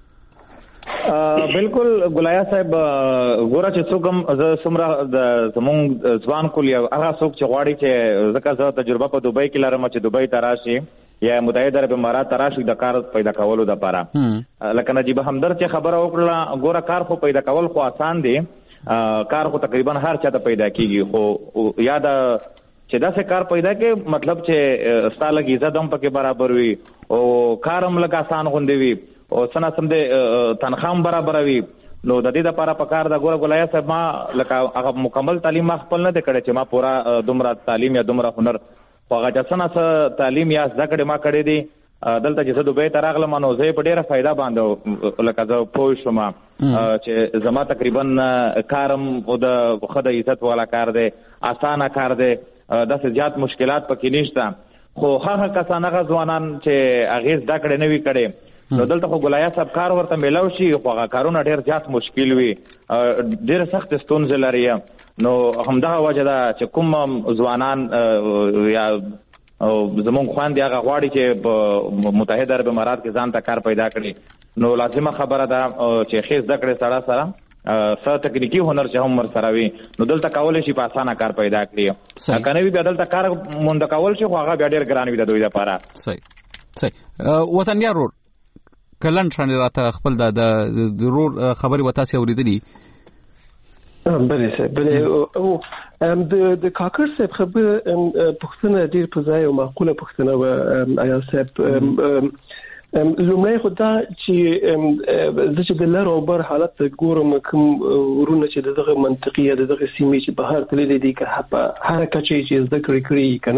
بالکل ګلایا صاحب ګوره چې څوک زه سمره د زمونږ ځوان کول یو هغه څوک چې غواړي چې ځکه زه تجربه په دوبۍ کې لرم چې دوبۍ ته راشي یا متحده عرب امارات ته راشي د کار پیدا کولو دپاره لکه نجیب همدرد چې خبره وکړله ګوره کار خو پیدا کول خو آسان دی کار خو تقریبا هر چا ته پیدا کیږي خو یا د چې داسې کار پیدا کې مطلب چې ستا لږ عزت هم پکې برابر وي او کار هم لږ آسان غوندې وي او څه ناسم دی تنخوا هم برابره وي نو د دې دپاره پکار ده ګوره ګلایه صاحب ما لکه هغه مکمل تعلیم ما خپل نه دی کړی چې ما پوره دومره تعلیم یا دومره هنر خو هغه چې څه نه تعلیم یا زده کړې ما کړی دی دلته چې زه دوبۍ ته راغلم نو زه په ډېره فایده باندې لکه زه پوه شوم چې زما تقریبا کار هم د ښه د عزت والا کار دی اسانه کار دی داسې زیات مشکلات پکې نشته خو هغه کسان هغه ځوانان چې هغې زده کړې نه وي کړې نو دلته خو ګلایه صاحب کار ورته میلاو شي خو هغه کارونه ډېر زیات مشکل وي ډېرې سختې ستونزې لري نو همدغه وجه ده چې کوم ځوانان یا زمونږ خویندې هغه غواړي چې په متحده عرب امارات کې ځان ته کار پیدا کړي نو لازمه خبره ده چې ښې زده کړې سړه سره څه تکنیکي هنر چې هم ورسره وي نو دلته کولی شي په اسانه کار پیدا کړي که نه وي بیا دلته کار مونده کول شي خو هغه بیا ډېر ګران وي د دوی دپاره صحیح صحیح وطنیار رور که لنډ شانې راته خپل د رور خبرې به تاسې اورېدلي بله صاحب بله د د کاکړ صاحب خبره پوښتنه ډېر په ځای او معقوله پوښتنه وه ایاز صاحب لومړی خو دا چې زه چې د لر او بر حالت ګورم کوم ورونه چې دغه منطقي یا دغه سیمې چې بهر تللی دي که په هر کچه چې زده کړې کړي که نه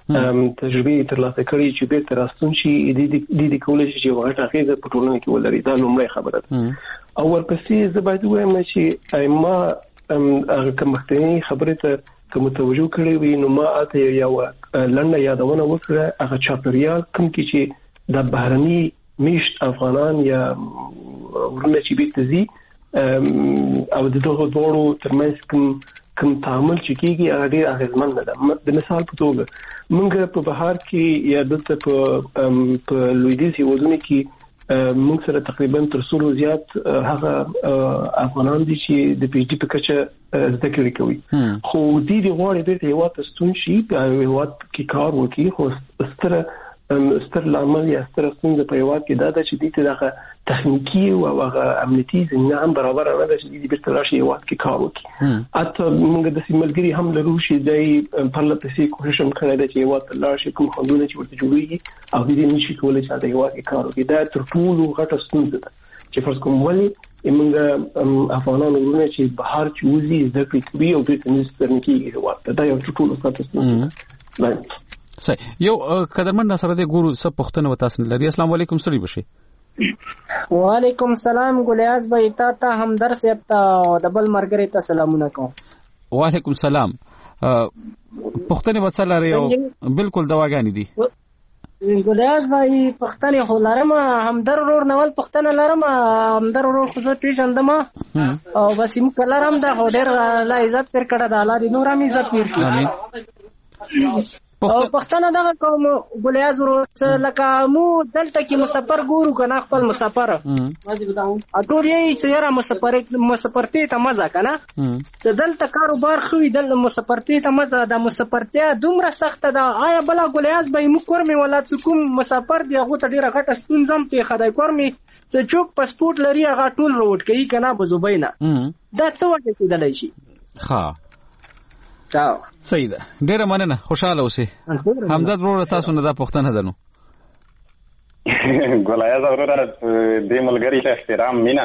تجربه ترلاسه کړي چې به تر راستون شي د دې د کولای شي چې وغټه اغیزه په ټولنه کې ولري. دا لومړی خبره ده. او ورپسې زه باید وایم چې ایما هغه کومختنی خبره ته کوم توجه کړی وي نو ما اته یو لنډه یادونه وکړه هغه چاپریال کوم کې چې د بهرني میشت افغانان یا ورونه چې بیت زی او د دغه دوړو ترمنځ کوم کوم تعامل چې کیږي هغه ډیر اغیزمن ده. د مثال په توګه موږ په بهر کې یا دلته په په لویدیځ هیوادونو کې موږ سره تقریبا تر څو زیات هغه افغانان دي چې د پی ایچ ډي په کچه زده کړې کوي خو دې د غوړې بیرته یو تاسو ستون شي په یو وخت کې کار وکړي خو ستره ستر لامل یا ستر څنګه په یو وخت کې دا د چې دې دغه تخنیکی او هغه امنیتي ځنه هم برابر نه ده چې دې بیرته راشي یو وخت کې کار وکړي. اته موږ د سیملګری هم لرو چې دای په لپاره کوشش هم کړی دی چې یو وخت لاشي کوم خلونه چې ورته جوړیږي او دې نشي کولای چې دا یو وخت کار وکړي. دا تر ټولو غټه ستونزه ده چې فرض کوم ولی موږ افغانان ورونه چې بهر چې وزي زده کړې کوي او دې تنظیم ترنيکي یو وخت دا یو ټولو ستاسو ستونزه ده. صحیح. یو قدرمن سره د ګورو سب پښتنه و تاسو لري. السلام علیکم سړي بشي. وعلیکم السلام ګلیاز بھائی تا ته همدر صاحب ته دبل مرګري ته سلامونه کوم. وعلیکم السلام. پښتنه وڅ لري او بالکل دواګانی دي. ګلیاز بھائی پښتنه خو لرم همدر ورور نوال پښتنه لرم همدر ورور خو زه پیژندم او بس یم کلرم دا خو ډیر لا عزت پر کړه د الله دې نور هم عزت ورکړي. امين. او پښتنه دغه کوم ګلیاز ورور لکه مو دلته کې مسافر ګورو کنه خپل مسافر اټور یې چې یاره مسافر مسافرتي ته مزه کنه چې دلته کاروبار خوي دلته مسافرتي ته مزه د مسافرتي دومره سخت ده. آیا بلا ګلیاز به مو کور می ولات کوم مسافر دی هغه ته ډیره غټه ستونزم په خدای کور می چې چوک پاسپورت لري هغه ټول روټ کوي کنه بزوبینا دا څه وجه کېدلی شي. ها صحیح ده. ډیره مننه خوشاله اوسئ. همدرد ورور تاسو نه دا پښتنه ده نو ګلایز ورور د ملګری له احترام مینا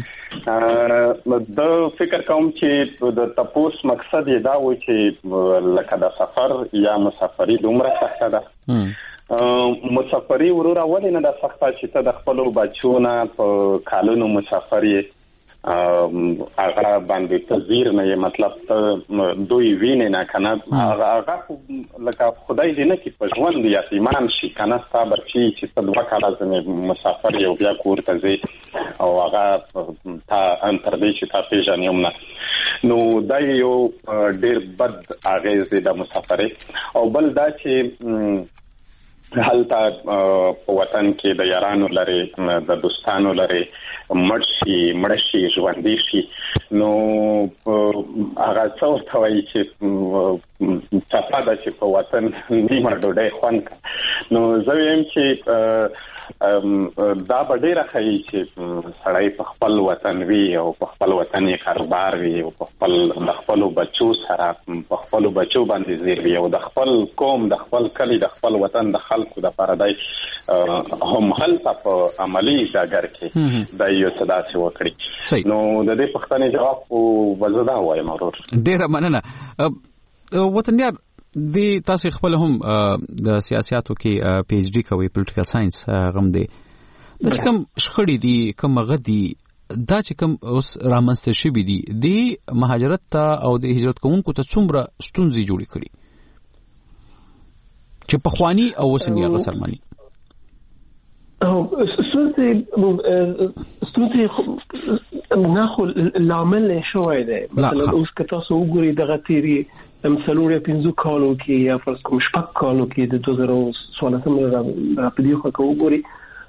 د فکر کوم چې د تپوس مقصد یې دا و چې لکه د سفر یا مسافری دومره سخته ده. مسافری ورور ولې نه د سخته چې ته د خپل بچو نه په کالونو مسافری هغه باندې تزیر نه مطلب ته دوی ویني نه کنه هغه هغه لکه خدای دې نه کې په ژوند یا ایمان شي کنه صبر شي چې په دوه کاله زمې مسافر یو بیا کور ته ځي او هغه تا ان تر دې چې تا پیژنې نه نو دا یو ډیر بد اغیز دی د مسافرۍ. او بل دا چې هلته په وطن کې د یارانو لري د دوستانو لري مرشي مرشي ژوندۍ شي نو هغه څو ته وایي چې چاپا د چې په وطن نیمه ډوډۍ خوند نو زه وایم چې دا به ډیره ښایي چې سړی په خپل وطن وي او په خپل وطن یې کاروبار وي او په خپل د خپلو بچو سره په خپلو بچو باندې زیر وي او د خپل قوم د خپل کلي د خپل وطن د خلکو د پاره دی هم هلته په عملي ډګر کې د یو څه داسې وکړي. نو د دې پوښتنې جواب خو به زه دا وایم ورور. ډېره مننه. وطنیار د تاسو خپل هم د سیاستو کې پی ایچ ډي کوي پولیټیکل ساينس غم دی د کوم شخړې دي کوم غدي دا چې کوم اوس رامنځته شوي دي د مهاجرت ته او د هجرت کوونکو ته څومره ستونزې جوړې کړي چې په خواني او وسنی هغه سرمنی او ستونزې ستونزې نه خو لامل شوی دی. مثلا اوس که تاسو وګورئ دغه تیری څلور یا پنځه کالو کې یا فرض کوم شپږ کالو کې د دوه زره څوارلسم را په دې خوا کې وګورئ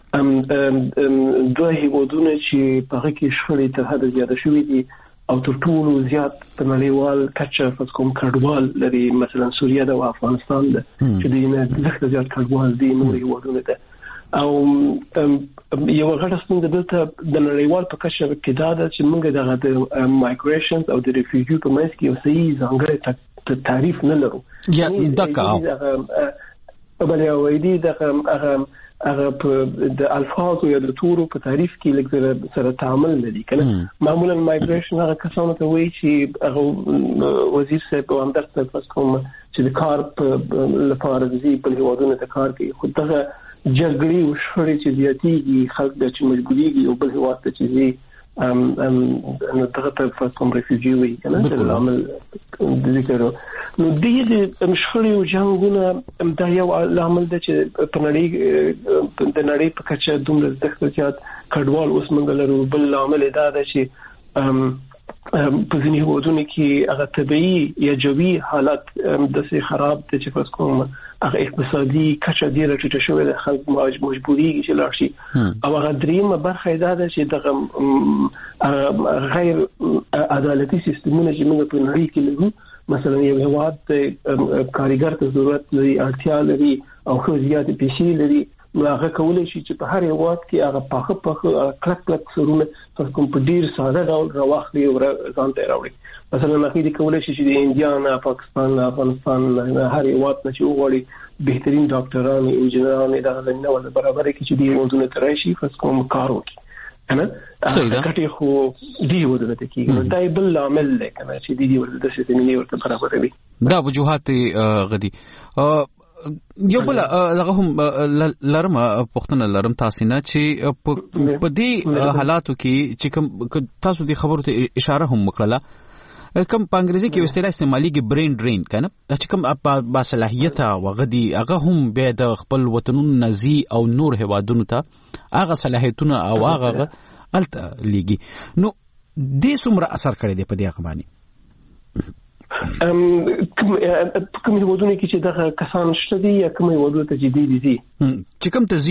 دوه هیوادونه چې په هغه کې شخړې تر حده زیاته شوي دي او تر ټولو زیات په نړیوال کچه فرض کوم کډوال لري مثلا سوریه ده او افغانستان ده چې دوی نه ځکه زیات کډوال دي نور هیوادونه ده او یو غټه ستونزه دلته د نړیوال په کچه کې دا ده چې موږ دغه د مایګریشنز او د ریفیوجي په منځ کې یو صحیح ځانګړی تعریف نه لرو. یا دغه بل یو وایي دغه هغه په د الفاظ یا د تورو په تعریف کې لږ سره تعامل لري کنه. معمولا مایګریشن هغه کسانو ته وایي چې هغه وزیر صاحب او همدرد صاحب پس کوم چې د کار په لپاره د دې په هیوادونو ته کار کوي، خو دغه جګړې او شخړې چې زیاتېږي خلک د چې مجبورېږي او بل هیواد ته چې ځي ام ام نو دغه ته پس کوم ریفیوجي وي کنه د عمل د ذکر نو دې د مشخړې او جنگونه دا یو عامل دی چې په نړۍ د نړۍ په کچه دومره زیات کډوال اوس موږ لرو. بل عامل دا دی چې ام په ځینې هیوادونو کې هغه طبیعي یا جوي حالت داسې خراب دي چې پس کوم هغه اقتصادي کچه ډیره ټیټه شوې ده، خلک مجبورېږي چې لاړ شي. او هغه دریمه برخه دا ده چې دغه غیر عدالتي سیستمونه چې موږ په نړۍ کې لرو، مثلا یو هیواد د کارګر ته ضرورت لري، اړتیا لري او خو زیاتې پیسې لري، هغه کولای شي چې په هر هیواد کې هغه پاخه پاخه کلک کلک سرونه په کوم په ډیر ساده ډول راوخلي او ځان ته راوړي. مثلا هغه کولای شي چې د انډیا، پاکستان، افغانستان هر هیواد نه چې وغواړي بهترین ډاکټران، انجینران دغه زمينه ول برابر کړي چې د ودونه تر شي فس کوم کار وکړي کنه. کټي خو دی ودونه ته کیږي دا بل عامل دی کنه چې دی ودونه د سیستمي ورته برابر وي. دا وجوهات غدي یو بل هغه هم لرم پښتنه لرم تاسو نه چې په دې حالاتو کې چې کوم تاسو د خبرو ته اشاره هم وکړه، کوم په انګریزي کې اصطلاح استعمالي کې برین ډرین کنه، چې کوم با صلاحیت او غدي هغه هم به د خپل وطنونو نزي او نور هوادونو ته هغه صلاحیتونه او هغه الته لګي. نو دې څومره اثر کړی دی په دې هغه باندې؟ ام کوم کوم هیوادونه کې چې دغه کسان شته دي یا کوم هیوادونه ته چې دي دي چې کوم ته زی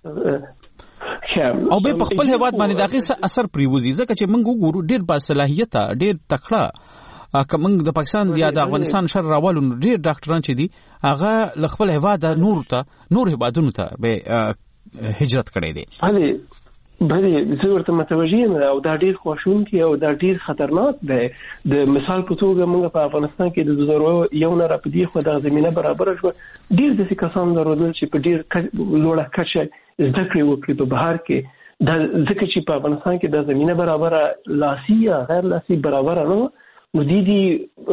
او به په خپل هیواد باندې دغه اثر پریوزي، ځکه چې موږ وګورو ډېر با صلاحیت ډېر تکړه کوم د پاکستان یا د افغانستان شر راوالو ډېر ډاکټران چې دي هغه خپل هیواد نور ته نور هیوادونو ته به هجرت کړي دي. هلي بلې زه ورته متوجه یم او دا ډېر خواشونکی او دا ډېر خطرناک دی. د مثال په توګه موږ په افغانستان کې د دوه زره یو نه راپدې خو د زمينه برابر شو ډېر د کسان درلودل چې په ډېر لوړه کچه زده کړې وکړي په بهر کې. دا ځکه چې په افغانستان کې د زمينه برابر لاسي یا غیر لاسي برابر نه نو دي دي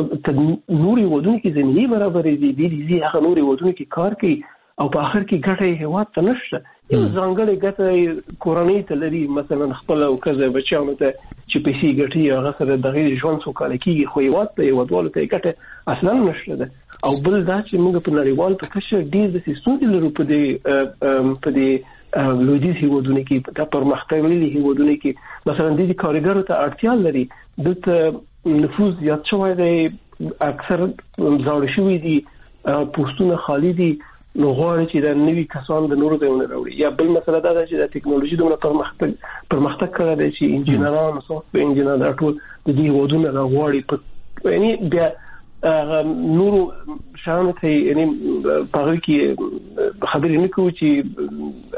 نوري ودونو کې زمينه برابر دي دي دي هغه نوري ودونو کې کار کوي او په اخر کې ګټه هیواد ته نشته. یو ځانګړی ګټه کورنۍ ته لري، مثلا خپل او کزه بچیانو ته چې پیسې ګټي هغه سره د غیر ژوند سوکاله کیږي، خو هیواد ته هیوادوالو ته ګټه اصلا نشته ده. او بل دا چې موږ په نړیوال په کچه ډیر د سیستم لرو په دې په دې لویدیز هیوادونو کې په پرمختللي هیوادونو کې مثلا د کارګرو ته اړتیا لري، د نفوذ زیات شوی دی، اکثر زاړه شوي دي، پوسټونه خالی دي، نو غواړي چې د نوي کسان د نورو ځایونه راوړي. یا بل مسله دا ده چې د ټکنالوژي دومره پرمختګ پرمختګ کړی دی چې انجینران او سافټویر انجینران ټول د دې هیوادونو راغواړي په یعنی بیا نورو شان ته یعنی په هغه کې خبرې نه کوي چې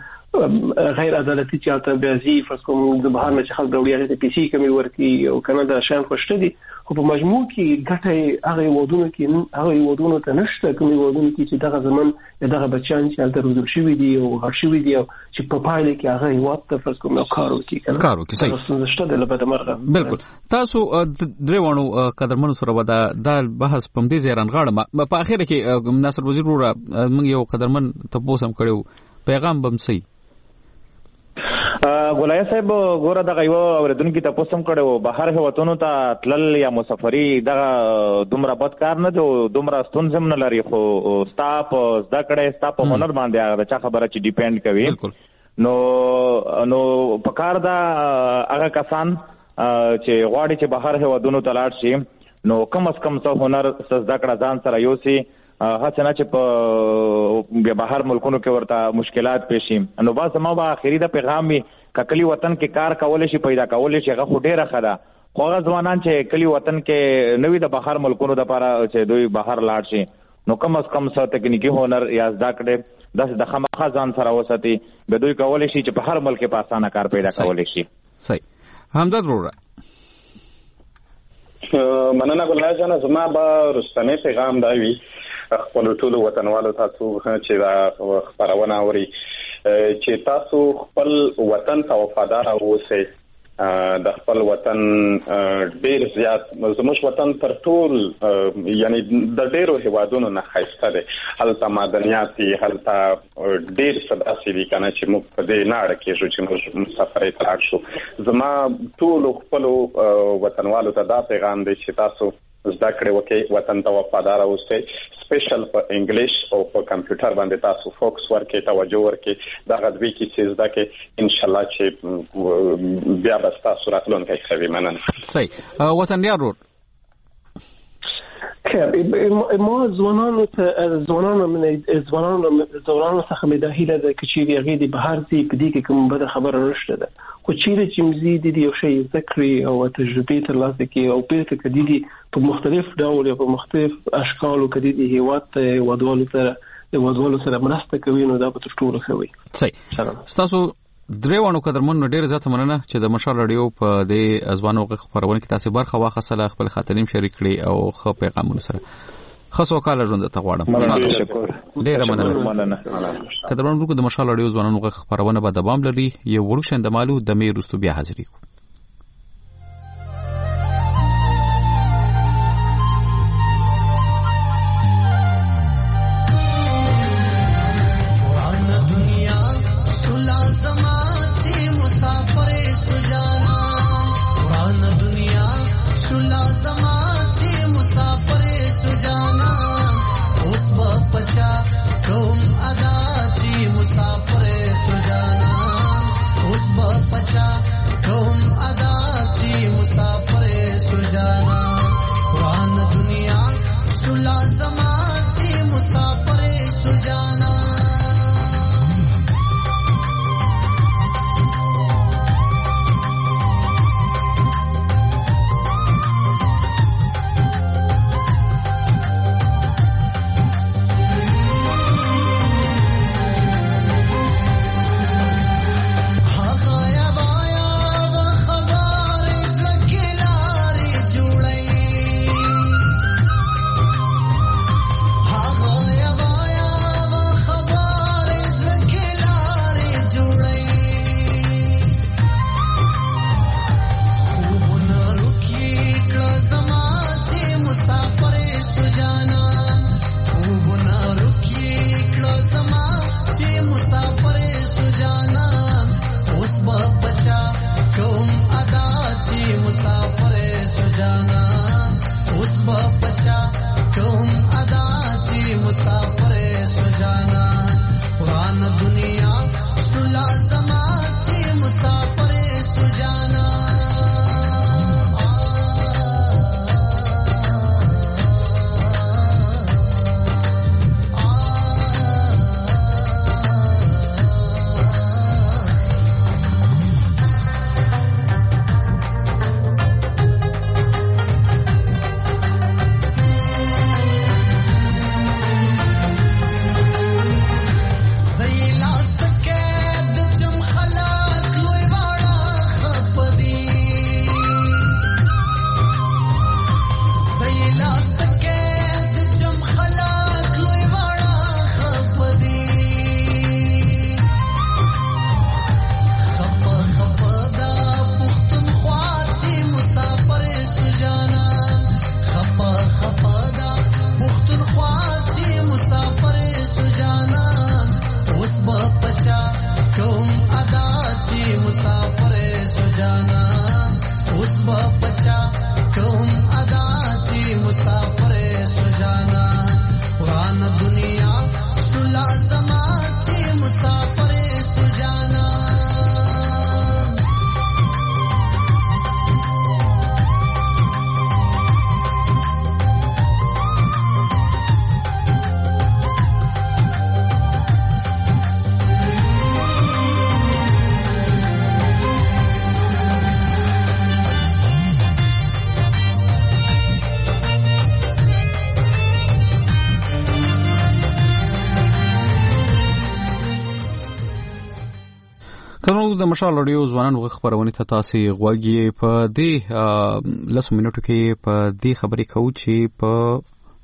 هغه غیر عدالتي چاته بیازي فرض کوم د بهر نه چې خلک راوړي هغه ته پیسې کمې ورکړي او کنه دا شان خوشته دي، خو په مجموع کې ګټه هغه ودونو کې هغه ودونو ته نشته کوم ودونو کې چې دغه زمون دغه بچان چې الته روزل شوی دي او هر شوی دي او چې په پایله کې هغه هیواد ته فرض کوم کار وکړي کنه کار وکړي. صحیح نشته د لبد مرغه. بالکل تاسو درې وانو قدرمنو سره ودا د بحث په دې ځای رانغاړم. په اخر کې ناصر وزیر ورو موږ یو قدرمن تاسو هم کړو پیغام بم سي ګولای صاحب ګوره دغه یو اوریدونکو ته پوښتنه کړو بهر هوتونو ته تلل یا مسافری دغه دومره بد کار نه دی، دومره ستونزم نه لري، خو سټاپ زده کړې سټاپ په هنر باندې هغه چا خبره چې ډیپند کوي. نو نو په کار دا هغه کسان چې غواړي چې بهر هوتونو ته لاړ شي نو کم از کم څه هنر زده کړه ځان سره یوسي، هڅه نه چې په بهر ملکونو کې ورته مشکلات پیښ شي. نو با زما به اخري د پیغام وي ککلی وطن کې کار کول شي پیدا کول شي هغه خو ډیره خده، خو هغه ځوانان چې کلی وطن کې نوې د بهر ملکونو د لپاره چې دوی بهر لاړ شي نو کم از کم څه تکنیکی هنر یا زده کړي داس د خامخا ځان سره وساتي به دوی کول شي چې په هر ملک په اسانه کار پیدا کول شي. صحیح همدرد وروره مننه ګلای جان، زما به رستنی پیغام دا وی خپل ټول وطنوالو تاسو چې دا خبرونه اوري چې تاسو خپل وطن ته وفادار اوسئ د خپل وطن ډیر زیات زموږ وطن تر ټول یعنی د ډیرو هیوادونو نه ښایسته دی هلته معدنیات دي هلته ډیر څه داسې دي کنه چې موږ په دې نه اړه کېږو چې موږ مسافرۍ ته لاړ شو زما ټولو خپلو وطنوالو ته دا پیغام دی چې تاسو زده کړې وکړئ وطن ته وفادار اوسئ سپیشل په انګلیش او په کمپیوټر باندې تاسو فوکس ورکړئ توجه ورکړئ دغه دوی کې چې زده کړئ ان شاء الله چې بیا به تاسو راتلونکی ښه وي. مننه. صحیح. وطنیار ورور ما ځوانانو ته ځوانانو من ځوانانو ځوانانو څخه مې د هیله ده چې هغه دې بهر دي په دې کې کوم بده خبره نشته ده خو چې چې مزید دي یو شی ذکرې او تجربه ترلاسه کوي او په دې کې دي په مختلف ډول او په مختلف اشکال او کې دي هیواد ودوالو سره ودوالو سره مرسته کوي نو دا په ټولو خوي. صحیح. تاسو دریوانو قدرمن ډیر زیاته مننه چې د مشال رادیو په دې ازبانو خبرونه کې تاسو برخه واخصله خپل خاطرین شریک کړي او خو پیغامونه سره خاصو کال ژوند ته غواړم. ډیر مننه. قدرمن ورکو د مشال رادیو ځوانانو خبرونه به دوام لري یو ورښند مالو د مې رستو بیا حاضرې کو. د مشال رادیو ځوانانو خبرونه ته تاسو غوږی په دې لسو منټو کې په دې خبرې کوو چې په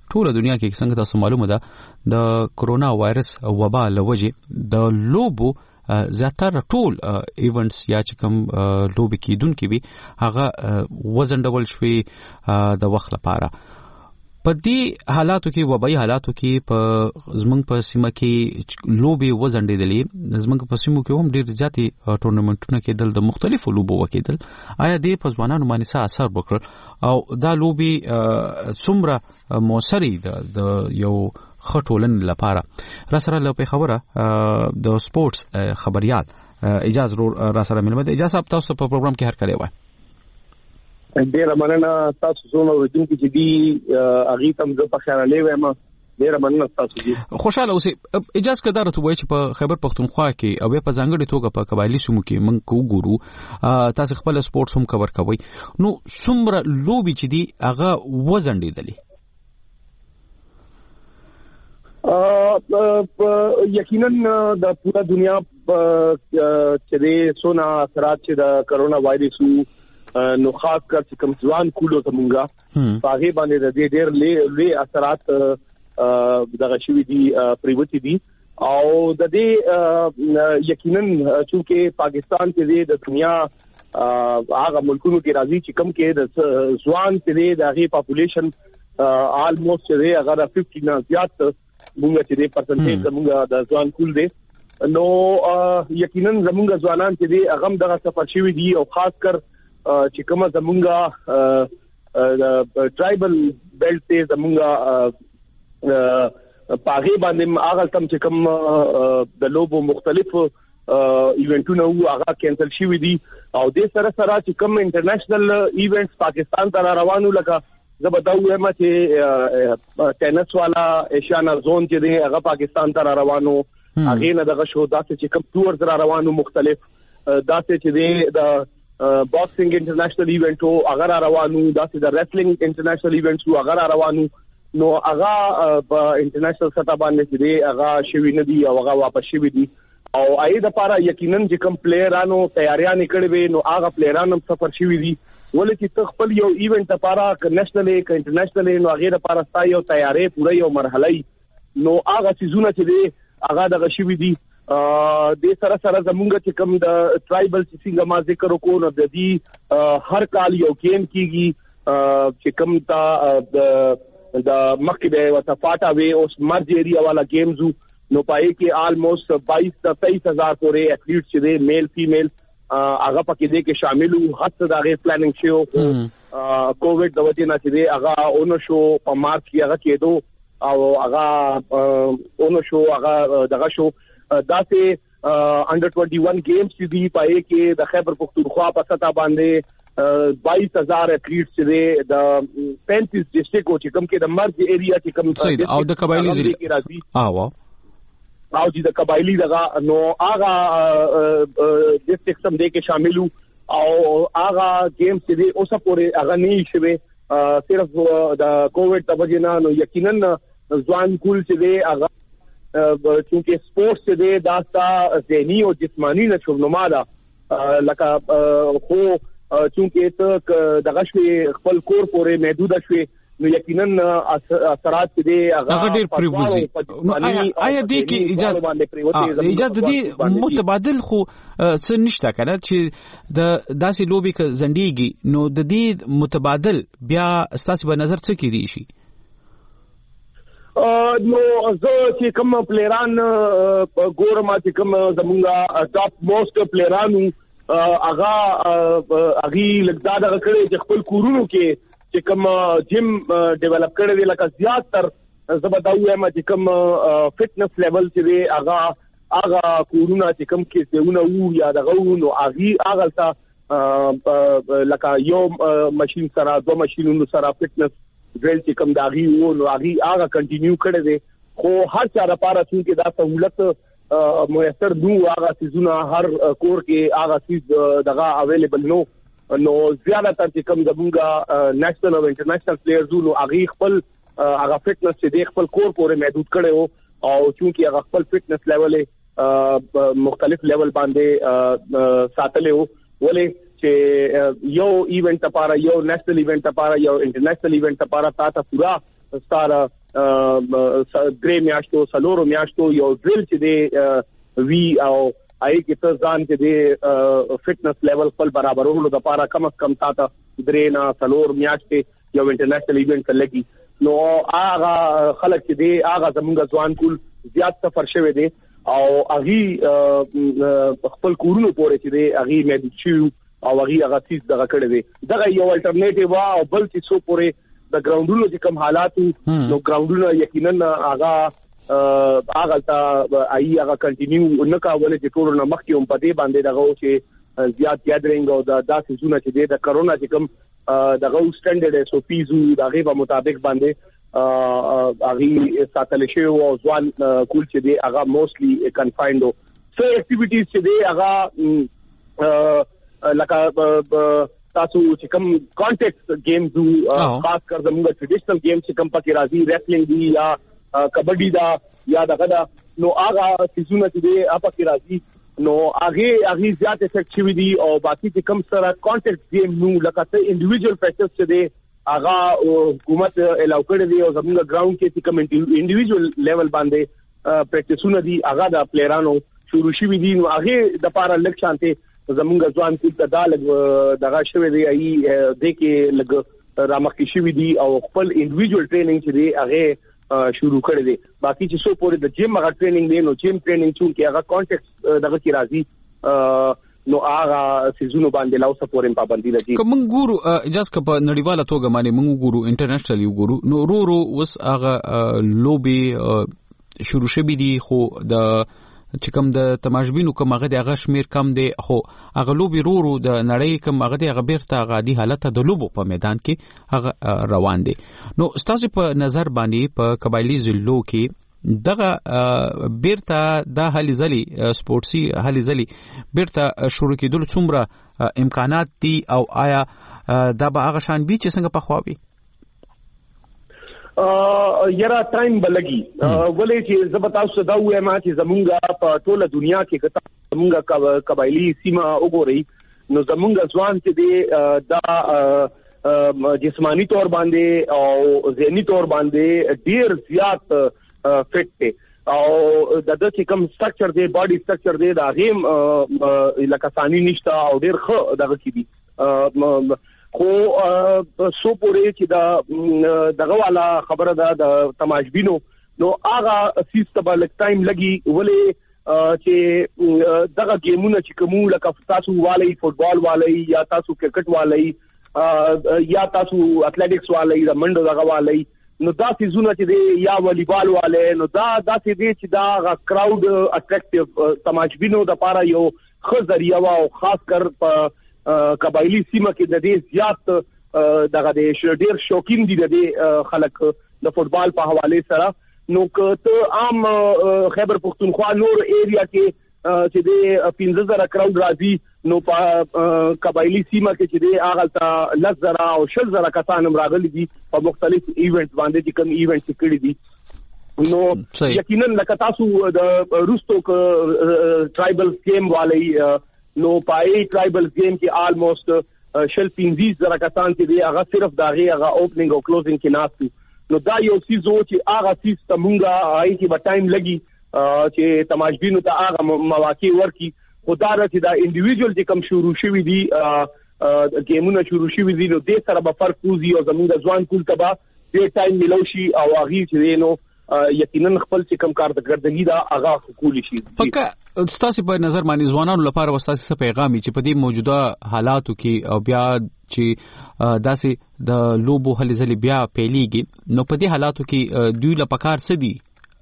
ټول دنیا کې څنګه تاسو معلومه ده د کرونا وایرس وبا لوجه د لوبو زیاتره ټول ایونټس یا چې کوم لوبي کیدونکو وي هغه وزندول شوي د وخت لپاره. په دې حالاتو کې وبایي حالاتو کې په زمنګ په سیمه کې لوبي وزندېدلې زمنګ په سیمو کې هم ډېر زیاتې ټورنمنټونه کېدل د مختلفو لوبو وکیدل. آیا دې په ځوانانو باندې څه اثر وکړ او دا لوبي څومره موثري د یو خټولن لپاره؟ را سره له پیښوره د سپورتس خبريال اجازه را سره ملمه اجازه اب تاسو په پروګرام کې هر کړی وای. ډیر مننه تاسو زونه ورته چې دی اغه تم زه په خیال لې وایم. ډیر مننه تاسو جی. خوشاله اوسئ. اجازه کدار ته وای چې په خیبر پختونخوا کې او په ځانګړي توګه په قبایلی سیمو کې من کو ګورو تاسو خپل سپورتس هم کور کوي نو څومره لوبي چې دی هغه وزندېدلې؟ یقینا د پورا دنیا چې د سونا اثرات چې د کرونا وایرس نو خاص کر چې کوم ځوان کولو زمونږه هغه باندې د دې ډېر لوی اثرات دغه شوي دي پریوتی دي او د دې یقینا چې پاکستان کې د دنیا هغه ملکونو کې راځي چې کم کې د ځوان کې د هغه پاپولیشن آلموست چې هغه پچاس نه زیات موږ چې د پرسنټیج زموږ د ځوان کول دي نو یقینا زموږ ځوانان چې د هغه دغه سفر شوي دي او خاص کر چې کومه زمونږه ټرایبل بیلټ ته زمونږه پاغي باندې هغه تم چې کوم د لوبو مختلف ایونټونه وو هغه کینسل شوي دي او د سره سره چې کوم انټرنیشنل ایونټس پاکستان ته روانو لکه زبدا وایم چې ټینس والا ایشیانا زون چې دی هغه پاکستان ته روانو هغه نه دغه شو داسې چې کوم ټورز را روانو مختلف داسې چې دی د باکسینګ انټرنیشنل ایونت او اگر روانو داسې د ریسلینګ انټرنیشنل ایونټس او اگر روانو نو هغه په انټرنیشنل سطح باندې چې دی هغه شوی نه دی او هغه واپس شوی دی او اې د لپاره یقینا چې کوم پلیئرانو تیاریاں نکړې وي نو هغه پلیئرانو سفر شوی دي ولې چې خپل یو ایونت لپاره ک نېشنل ک انټرنیشنل نو هغه لپاره ستای یو تیاری پوره یو مرحله نو هغه سيزونه چې دی هغه دغه شوی دي د سره سره زمونږ چې کوم د ټرایبل چې څنګه ما ذکر وکړو نو د دې هر کال یو گیم کیږي چې کوم تا د مکه به وتا فاټا وی اوس مرج ایریا والا گیمز نو پای کې آلموست بائیس تا تیئیس ہزار پورې ایتھلیټ چې دی میل فیمیل هغه پکې دي کې شامل وو حتی دا غي پلانینګ شو کووډ د وجې نه چې دی هغه اونو شو په مارچ کې هغه کېدو او هغه اونو شو هغه دغه شو داسې انډر اکیس گیمز چې دی پای کې د خیبر پختونخوا په سطح باندې بائیس ہزار ایتھلیټ چې دی د پینتیس ډسټریکټ چې کوم کې د مرج ایریا چې کوم او د قبایلی ضلع اه واو او چې د قبایلی دغه نو هغه ډسټریکټ سم دی کې شامل او هغه گیم چې دی اوسه پورې هغه نه شوي صرف د کووډ د وجې نه نو یقینا ځوان کول چې دی هغه چونکه سپورتس چې دی دا ستا ذهني او جسمانی نشوونما ده لکه خو چونکه ته دغه شوي خپل کور پورې محدود شوي نو یقینا اثرات دې هغه ډېر پریوزي آیا دې کې اجازه اجازه دې متبادل خو څه نشته کنه چې د داسې لوبي ک زندګي نو د دې متبادل بیا ستاسو په نظر څه کې دي شي نو زه چې کوم پلیران ګورم چې کوم زمونږه ټاپ موست پلیرانو هغه هغه لږه دغه کړي چې خپل کورونو کې چې کوم جیم ډیولپ کړی دی لکه زیات تر زبدا وایم چې کوم فټنس لیول چې دی هغه هغه کورونه چې کوم کې څونه وو یا دغه نو هغه هغه تا لکه یو ماشين سره دوه ماشينونو سره فټنس ډریل چې کوم داغي وو نو هغه هغه کنټینیو کړی دی خو هر چا لپاره چې دا سہولت میسر نو هغه سيزونه هر کور کې هغه سيز دغه اویلیبل نو نو زیاده تر چې کوم زمونږه نېشنل او انټرنیشنل پلیئرز نو هغه خپل هغه فټنس چې د خپل کور پورې محدود کړي او چونکی هغه خپل فټنس لیول مختلف لیول باندې ساتلې وو ولې چې یو ایونت لپاره یو نېشنل ایونت لپاره یو انټرنیشنل ایونت لپاره تاسو پورا ستاره درې میاشتو سلورو میاشتو یو ډریل چې دی وی او آی کې ته ځان کې دی فټنس لیول خپل برابرولو د لپاره کم از کم تاته درې نه سلور میاشتې یو انټرنیشنل ایونت لګي نو هغه خلک چې دی هغه زموږ ځوان کول زیات سفر شوی دی او هغه خپل کورونو پورې چې دی هغه مې شو او هغه هغه چیز دغه کړی دی دغه یو الټرنیټیو او بل څه سو پورې د ګراوندونو چې کوم حالات نو ګراوندونو یقینا هغه هغه تا ای هغه کنټینیو نه کاوله چې ټول نه مخکې هم پدې باندې دغه چې زیات یادرنګ او د داسې زونه چې د کرونا چې کوم دغه سټانډرډ اس او پیز دغه په مطابق باندې هغه ساتل شوی او ځوان کول چې دی هغه موستلی کنفاینډ او سو اکټیویټیز چې دی هغه لکه تاسو چې کوم کانټیکټ گیمز خاص کر زموږ ټریډیشنل گیم چې کوم پکې راځي ریسلینګ دی یا کبډي دا یا دغه دا نو هغه سيزونه چې دی اپا کې راځي نو هغه هغه زیات افیکټ شوی دی او باقي چې کوم سره کانټیکټ گیم نو لکه ته انډیویډوال پریکټس چې دی هغه حکومت الاو کړی دی او زموږ ګراوند کې چې کوم انډیویډوال لیول باندې پریکټسونه دی هغه د پلیرانو شروع شوی دی نو هغه د لپاره لک شانته زمونږ ځوان ټول ته دا لګ دغه شوی دی ای د کې لګ رامخکې شوی دی او خپل انډیویډوال ټریننګ چې دی هغه شروع کړی دی باقي چې سو پورې د جیم هغه ټریننګ دی نو جیم ټریننګ چې هغه کانټیکټ دغه کې راځي نو هغه سيزونو باندې لاو سپورم پابندي لګي کوم ګورو اجازه کپ نړیواله توګه باندې موږ ګورو انټرنیشنل یو ګورو نو رو رو وس هغه لوبي شروع شوی دی خو د چې کوم د تماشبینو کوم هغه د هغه شمیر کم دی خو هغه لوبي رورو د نړۍ کوم هغه د هغه بیرته غادي حالت د لوبو په میدان کې هغه روان دي نو ستاسو په نظر باندې په قبایلی زلو کې دغه بیرته د هلي ځلي سپورتسي هلي ځلي بیرته شروع کېدل څومره امکانات دي او آیا دا به هغه شان بي چې څنګه په خواوي یرا ټایم بلګي ولې چې زبتاسو دا وې ما چې زمونږه په ټوله دنیا کې کته زمونږه قبایلی سیمه وګورئ نو زمونږه ځوان چې دی دا جسمانی تور باندې او ذهني تور باندې ډیر زیات فټ دی او د دې کوم سټرکچر دی باډي سټرکچر دی دا غیم لکه ثاني نشته او ډیر ښه دغه کې دی خو سو پورې چې دا دغه والا خبره ده د تماشبینو نو هغه سیستم لک ټایم لګي ولې چې دغه گیمونه چې کوم لکه تاسو والی فوتبال والی یا تاسو کرکټ والی یا تاسو اتلټکس والی د منډو دغه والی نو دا سيزونه چې دی یا والیبال والی نو دا دا چې دی چې دا کراود اټریکټیو تماشبینو د لپاره یو ښه ذریعہ او خاص کر په قبایلی سیمه کې د دې زیات دغه د ډیر شوقین دي د خلک د فوتبال په حواله سره نو که عام خیبر پختونخوا نور ایریا کې چې د پنځه زره کراود راځي نو په قبایلی سیمه کې چې د هغه ته لس زره او شل زره کسان راغلي دي په مختلف ایونت باندې چې کوم ایونت کړي دي نو یقینا لکه تاسو د روستو ټرایبل گیم والی نو پای ټرایبل گیم کې آلموست شل پنځه زره کسان چې دی هغه صرف داغه هغه اوپننګ او کلوزینګ کې ناشتي نو دا یو سیزو چې هغه سیس تمونګه آی کې به ټایم لګي چې تماشبینو ته هغه مواقع ورکي خدای راځي دا انډیویډوال چې کم شروع شوی دی گیمونه شروع شوی دي نو د سره به فرق کوزي او زموږ ځوان کول تبا ډیر ټایم ملوشي او هغه چې نو یقینا خپل چې کم کارګردګي دا هغه حقوقي شي پکا ستاسو په نظر باندې ځوانانو لپاره وستاسو څه پیغام چې په دې موجوده حالاتو کې او بیا چې داسې د لوبو هلي ځلې بیا پیلېږي نو په دې حالاتو کې دوی لپاره کار څه دي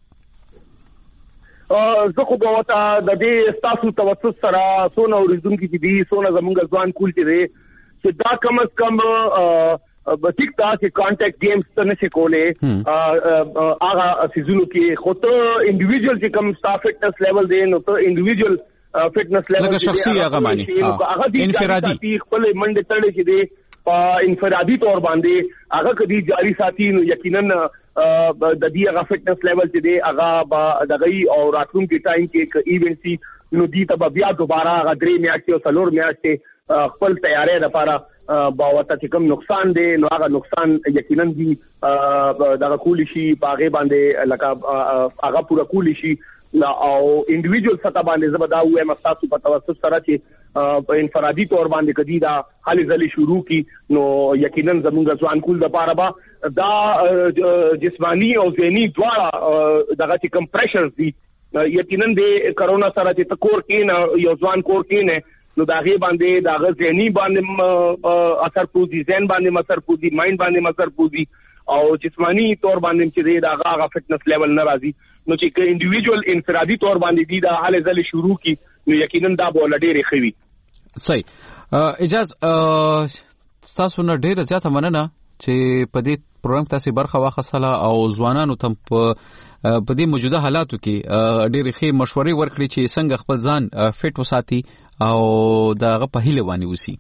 زه خو به وتا د دې تاسو توسط سره سونه اوریدونکو کې دي سونه زمونږ ځوان کول چې دي چې دا کم از کم ټیک تا چې کانټیکټ گیمز ته نشي کولې هغه سيزونو کې خو ته انډیویډوال چې کوم ستا فټنس لیول دی نو ته انډیویډوال فټنس لیول لکه شخصي هغه معنی انفرادي خپل منډه تړلې چې دی په انفرادي تور باندې هغه کدي جاری ساتي نو یقینا د دې هغه فټنس لیول چې دی هغه دغه او راتلونکي ټایم کې ایونت سي نو دې ته بیا دوباره هغه درې میاشتې او څلور میاشتې خپل تیارې لپاره باوته چې کوم نقصان دی نو هغه نقصان یقینا دی دغه کولی شي باغې باندې لکه هغه پوره کولی شي او انډیویډوال سطح باندې زبدا وې مستاسو په توسط سره چې په انفرادي تور باندې کدي دا حالي ځلې شروع کی نو یقینا زموږ ځوان کول د پاره با دا جسمانی او ذهني دواړه دغه چې کم پريشرز دي یقینا د کرونا سره چې تکور کین یو ځوان کور کین نو داغه باندې داغه ذهني باندې اثر پوزي ذهن باندې اثر پوزي مایند باندې اثر پوزي او جسمانی تور باندې چې داغه هغه فټنس لیول نه راځي نو چې انډیویډوال انفرادي تور باندې دي دا حالې ځلې شروع کی نو یقینا دا بوله ډېرې خوي. صحیح اجازه تاسو نه ډېر زیاته مننه چې په دې پروګرام تاسو برخه واخصله او ځوانانو ته په په دې موجوده حالاتو کې ډېرې ښې مشورې ورکړي چې څنګه خپل ځان فټ وساتي او دغه په هیله باندې وسی.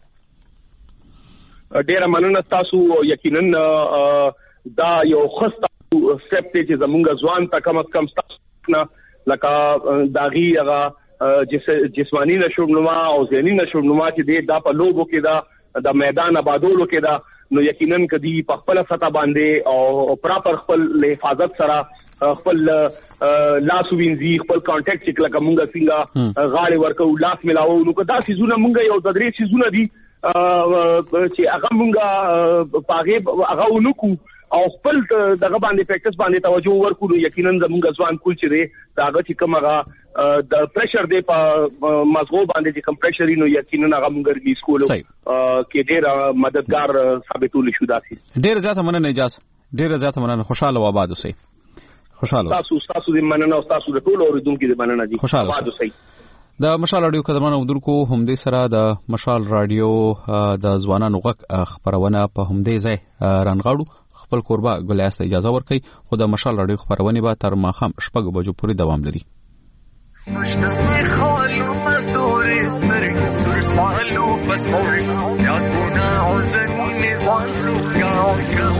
ډېر مننه تاسو یقینا دا یو خسته سټپ ته چې زمونږ ځوان ته کم از کم تاسو نه لکه داغي هغه جسمانی نشوونما او ذهني نشوونما چې دا په لوبو کې دا د میدان آبادولو کې دا نو یقینا کدي په خپل سطح باندې او پراپر خپل حفاظت سره خپل لاس وینځي خپل کانټیکټ چې لکه مونږه څنګه غاړي ورکو لاس ملاو نو کدا سيزونه مونږه یو د درې سيزونه دي چې هغه مونږه پاغه هغه ونکو او خپل دغه باندې پریکټس باندې توجه ورکړو یقینا زموږ ځوان کول چې دی داغه چې کوم هغه د پریشر دی په مزغو باندې چې کمپریشر نو یقینا هغه موږ ریلیز کولو کې ډېر مددگار ثابتول شو داسي. ډېر زیاته مننه اجازه ډېر زیاته مننه خوشاله و آباد اوسئ. خوشاله تاسو تاسو دې مننه او تاسو د ټولو اوریدونکو دې مننه دي. آباد اوسئ. د مشال رادیو قدرمن اودونکو همدې سره د مشال رادیو د ځوانانو غږ خبرونه په همدې ځای رانغاړو. خپل کوربه ګلیاست اجازه ورکړي خو د مشال رادیو خبرونه به تر ماخام شپږ بجو پورې دوام لري. مشتاق خالو مدور استرګ سر سالو بسر یا ګنا عزن نظام سوګاو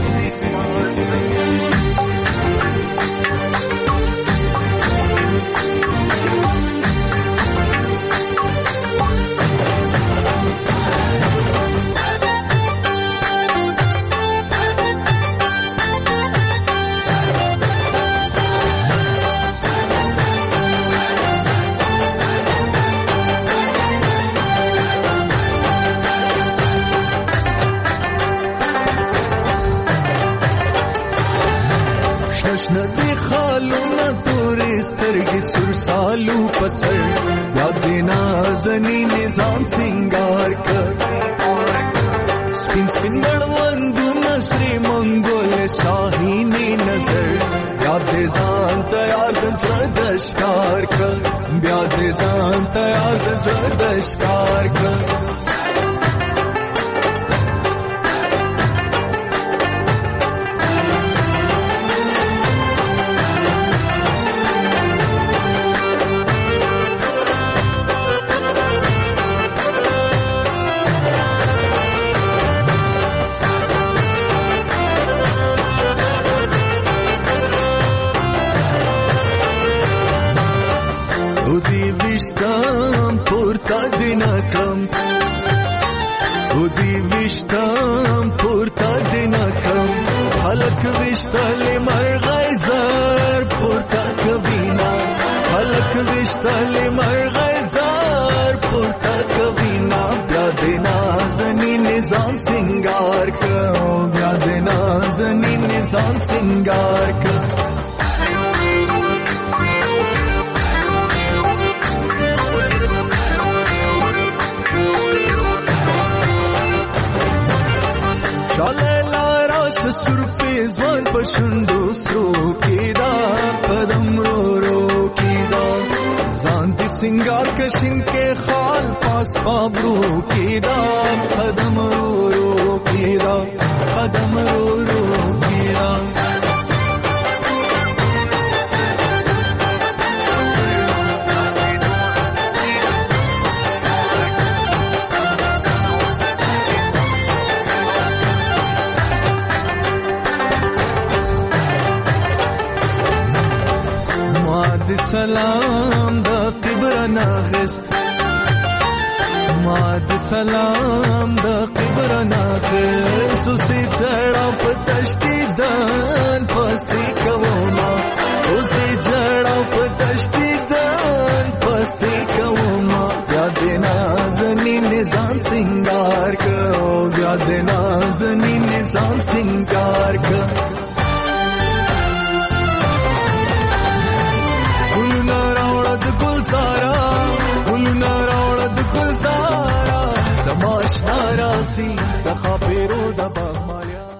ندی خالونه تورې سترګې سر سالو پسر یاد نازنی نظام سنگار کړ سپین سپین مړوندو نسری منګول شاهینی نظر یاد ځان ته یاد زړه ښکار کړ بیا دې ځان ته یاد زړه ښکار کړ. وشتم پورتا دینکم ودی وشتم پورتا دینکم خلق وشتل مرغای زر پورتا کبینا خلق وشتل مرغای زر پورتا کبینا بیا دینا زنی نظام سنگار کم بیا دینا زنی نظام سنگار کم. سرپې ځوان پښندو سرو کېدا قدم رو رو کېدا ځان دې سنگار کشن کې خال پاس پابرو کېدا قدم رو رو کېدا قدم رو رو کېدا. سلام د کبر ناغست زما د سلام د قبرنا که سستی چړا پتشتي دان پسې کوما اوس دې چړا پتشتي دان پسې کوما یاد نازنی نظام سنگار کو یاد نازنی نظام سنگار کو ګلنا راوړد ګل سارا ګلنا راوړد ګل سارا سماش ناراضي د خاپیرو د باغ مالیا